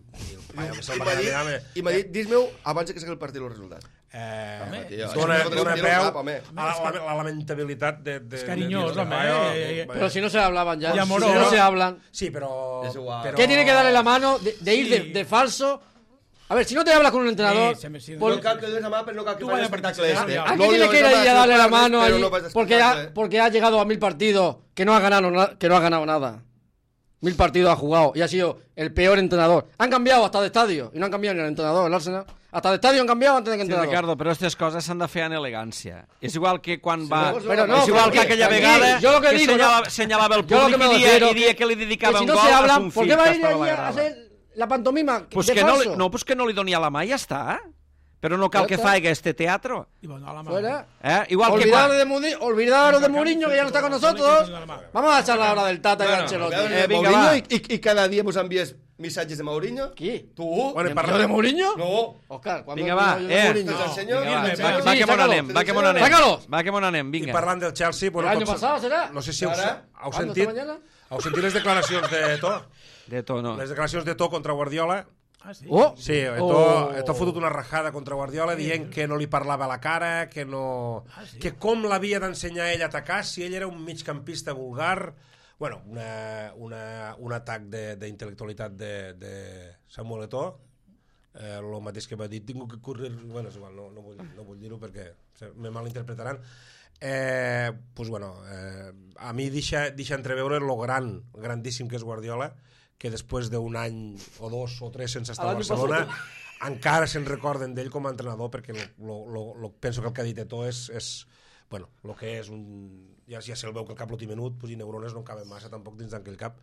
I m'ha dit, dis-meu abans que s'acabi el partit el resultat. Dona peu a la lamentabilitat de... És cariñós, home. Pero si no se hablaban ya. Y Si amoroso. no se hablan. Sí, però... ¿Qué tiene que darle la mano de ir de falso? A ver, si no te hablas con un entrenador... Sí, por- No cal que dones la mà, però no cal que Tu vai facis a apretar espectacle el ¿A qué tiene que ir ahí a darle la mano allí? Porque Porque ha llegado a 1000 partidos que no ha ganado nada. 1000 partidos ha jugado y ha sido el peor entrenador. Han cambiado hasta de estadio y no han cambiado ni el entrenador, el Arsenal. Hasta de estadio han cambiado antes de que Sí, entrenador. Ricardo, però aquestes coses s'han de fer en elegància. És igual que quan va... Pero no, és igual que aquí, aquella aquí, vegada yo lo que digo, senyalava el Yo lo que públic me i refiero dia que li dedicava que si un no gol se a hablan, son ¿por fill qué va que a ir estava a la allí a grada. hacer la pantomima Pues de que falso? pues que no li donia la mà, ja està. Però no cal Ja que està. faci este teatro. Y bueno, a la mano. Fuera. Igual que quan... Olvidaros de Mourinho, que ya no está con nosotros. Vamos a charlar ahora del Tata y de Ancelotti. vinga, Mourinho va. i cada dia mos envies missatges de Mourinho? ¿Qui? Tu? Bueno, ¿Yo de Mourinho? No. Oscar, ¿cuándo Vinga, he va, dicho yo de Mourinho? Te'ls ensenyo? Vinga, va, Sí, va que sácalo. me n'anem, va que me n'anem. Sácalo. Va que me n'anem, I vinga. parlant del Chelsea... Bueno, El año tots- pasado será. No sé si heu Ara? ¿Cuándo, sentit... esta mañana? Heu sentit les declaracions de To? De to, no. Les declaracions de To contra Guardiola. Ah, sí? Oh. Sí, Oh. Eto ha fotut una rajada contra Guardiola dient que no li parlava a la cara, que no... que com l'havia d'ensenyar ell a atacar si ell era un migcampista vulgar. Bueno, un atac d'intel·lectualitat de Samuel Eto'o, el mateix que va dir, tinc que correr... Bueno, és igual, no vull dir-ho perquè me malinterpretaran. Pues bueno, a mi deixa entreveure lo grandíssim que és Guardiola, que després d'un any o 2 o 3 sense estar a Barcelona encara se'n recorden d'ell com a entrenador, perquè penso que el que ha dit Eto'o és bueno, el que és ja se'l veu que el cap l'últim minut, pues, i neurones no caben massa tampoc dins d'aquell cap,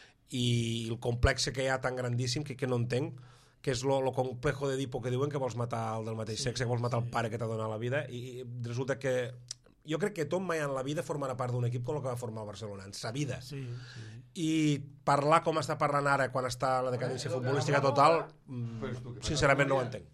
i el complex que hi ha tan grandíssim que no entenc, que és lo complejo d'Edipo que diuen, que vols matar el del mateix sexe, que vols matar el pare que t'ha donat la vida, i resulta que jo crec que Tom mai en la vida formarà part d'un equip com el que va formar el Barcelona, en sa vida. Sí. I parlar com està parlant ara quan està la decadència futbolística total, sincerament no ho entenc.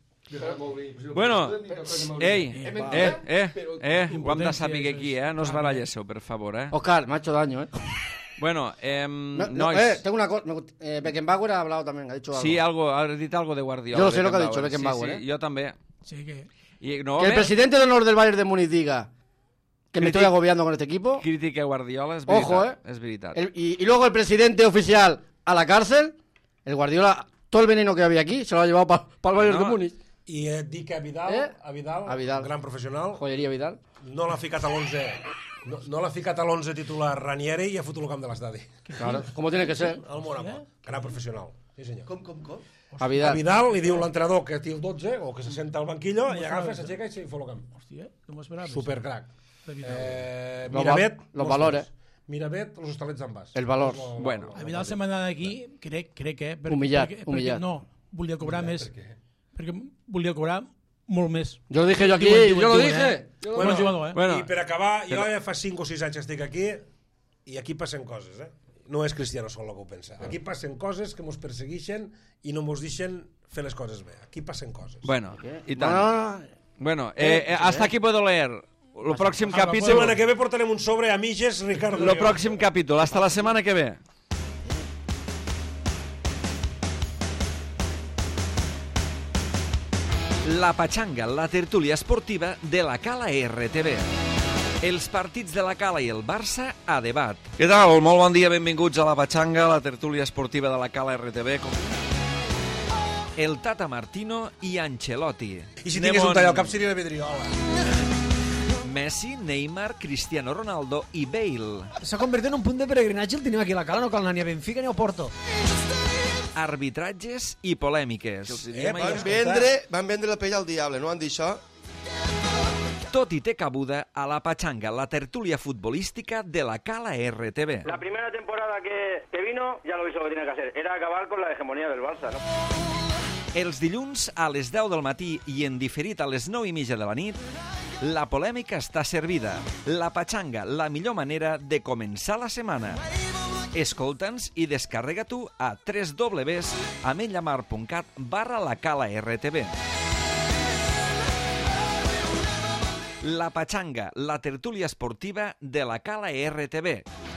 Bueno, ei, ho hem de saber aquí, no us barallesseu, per favor, Oscar, me ha hecho daño, ¿eh? Bueno, nois. Tengo una cosa. Beckenbauer ha hablado también, ha dicho algo. Sí, ha dit algo de Guardiola. Yo no sé lo que ha dicho Beckenbauer, Sí, jo també. Sí, que... I, no, Que el presidente de honor del Bayern de Múnich diga que me estoy agobiando con este equipo. Crítica a Guardiola, és veritat. Ojo, És veritat. Y luego el presidente oficial a la cárcel. El Guardiola, todo el veneno que había aquí, se lo ha llevado para el Bayern de Múnich. I et dic que a Vidal, gran professional, Joyería Vidal. no l'ha ficat a l'11 no l'ha ficat a l'11 titular Ranieri i ha fotut el camp de l'estadi. Claro, como tiene que ser. El Mónaco, gran professional. Sí, senyor. Com? A A Vidal. Vidal li diu l'entrenador que té el 12 o que se senta al banquillo i agafa, s'aixeca i fot el camp. Hòstia, no m'ho esperava. Supercrac. Los Mirabet, los valores. Miravet, los hostalets en bas. El valor. Bueno. A Vidal se m'ha anat d'aquí, crec, Humillat, perquè humillat. no, volia cobrar més. Perquè volia cobrar molt més. Yo lo dije yo aquí, Diuen, yo lo diuen, dije. Bon jugador, Bueno, I per acabar, jo ja fa 5 o 6 anys que estic aquí i aquí passen coses, No és Cristiano sol el que ho pensa. Aquí passen coses que mos persegueixen i no mos deixen fer les coses bé. Aquí passen coses. bueno, i tant. No, Bueno, hasta aquí puedo leer. Lo pròxim La capítol... setmana que ve portarem un sobre a Miges, Ricardo. Lo pròxim capítol. Hasta la setmana que ve. La Pachanga, la tertúlia esportiva de la Cala RTV. Els partits de la Cala i el Barça a debat. Què tal? Molt bon dia, benvinguts a la Pachanga, la tertúlia esportiva de la Cala RTV. El Tata Martino i Ancelotti. I si tingués un tall al cap seria la vidriola. Messi, Neymar, Cristiano Ronaldo i Bale. S'ha convertit en un punt de peregrinatge el tenim aquí a la Cala, no cal anar ni a Benfica ni a Porto. Arbitratges i polèmiques. Van vendre la pell al diable, no han dit això? Tot i té cabuda a la Pachanga, la tertúlia futbolística de la Cala RTV. La primera temporada que vino ya lo hizo lo que tenía que hacer. Era acabar con la hegemonía del Barça, ¿no? Els dilluns a les 10 del matí i en diferit a les 9:30 de la nit, la polèmica està servida. La Pachanga, la millor manera de començar la setmana. Escolta'ns i descarrega-t'ho a www.ametlllamar.cat/la-cala-rtv. La Pachanga, la tertúlia esportiva de la Cala RTV.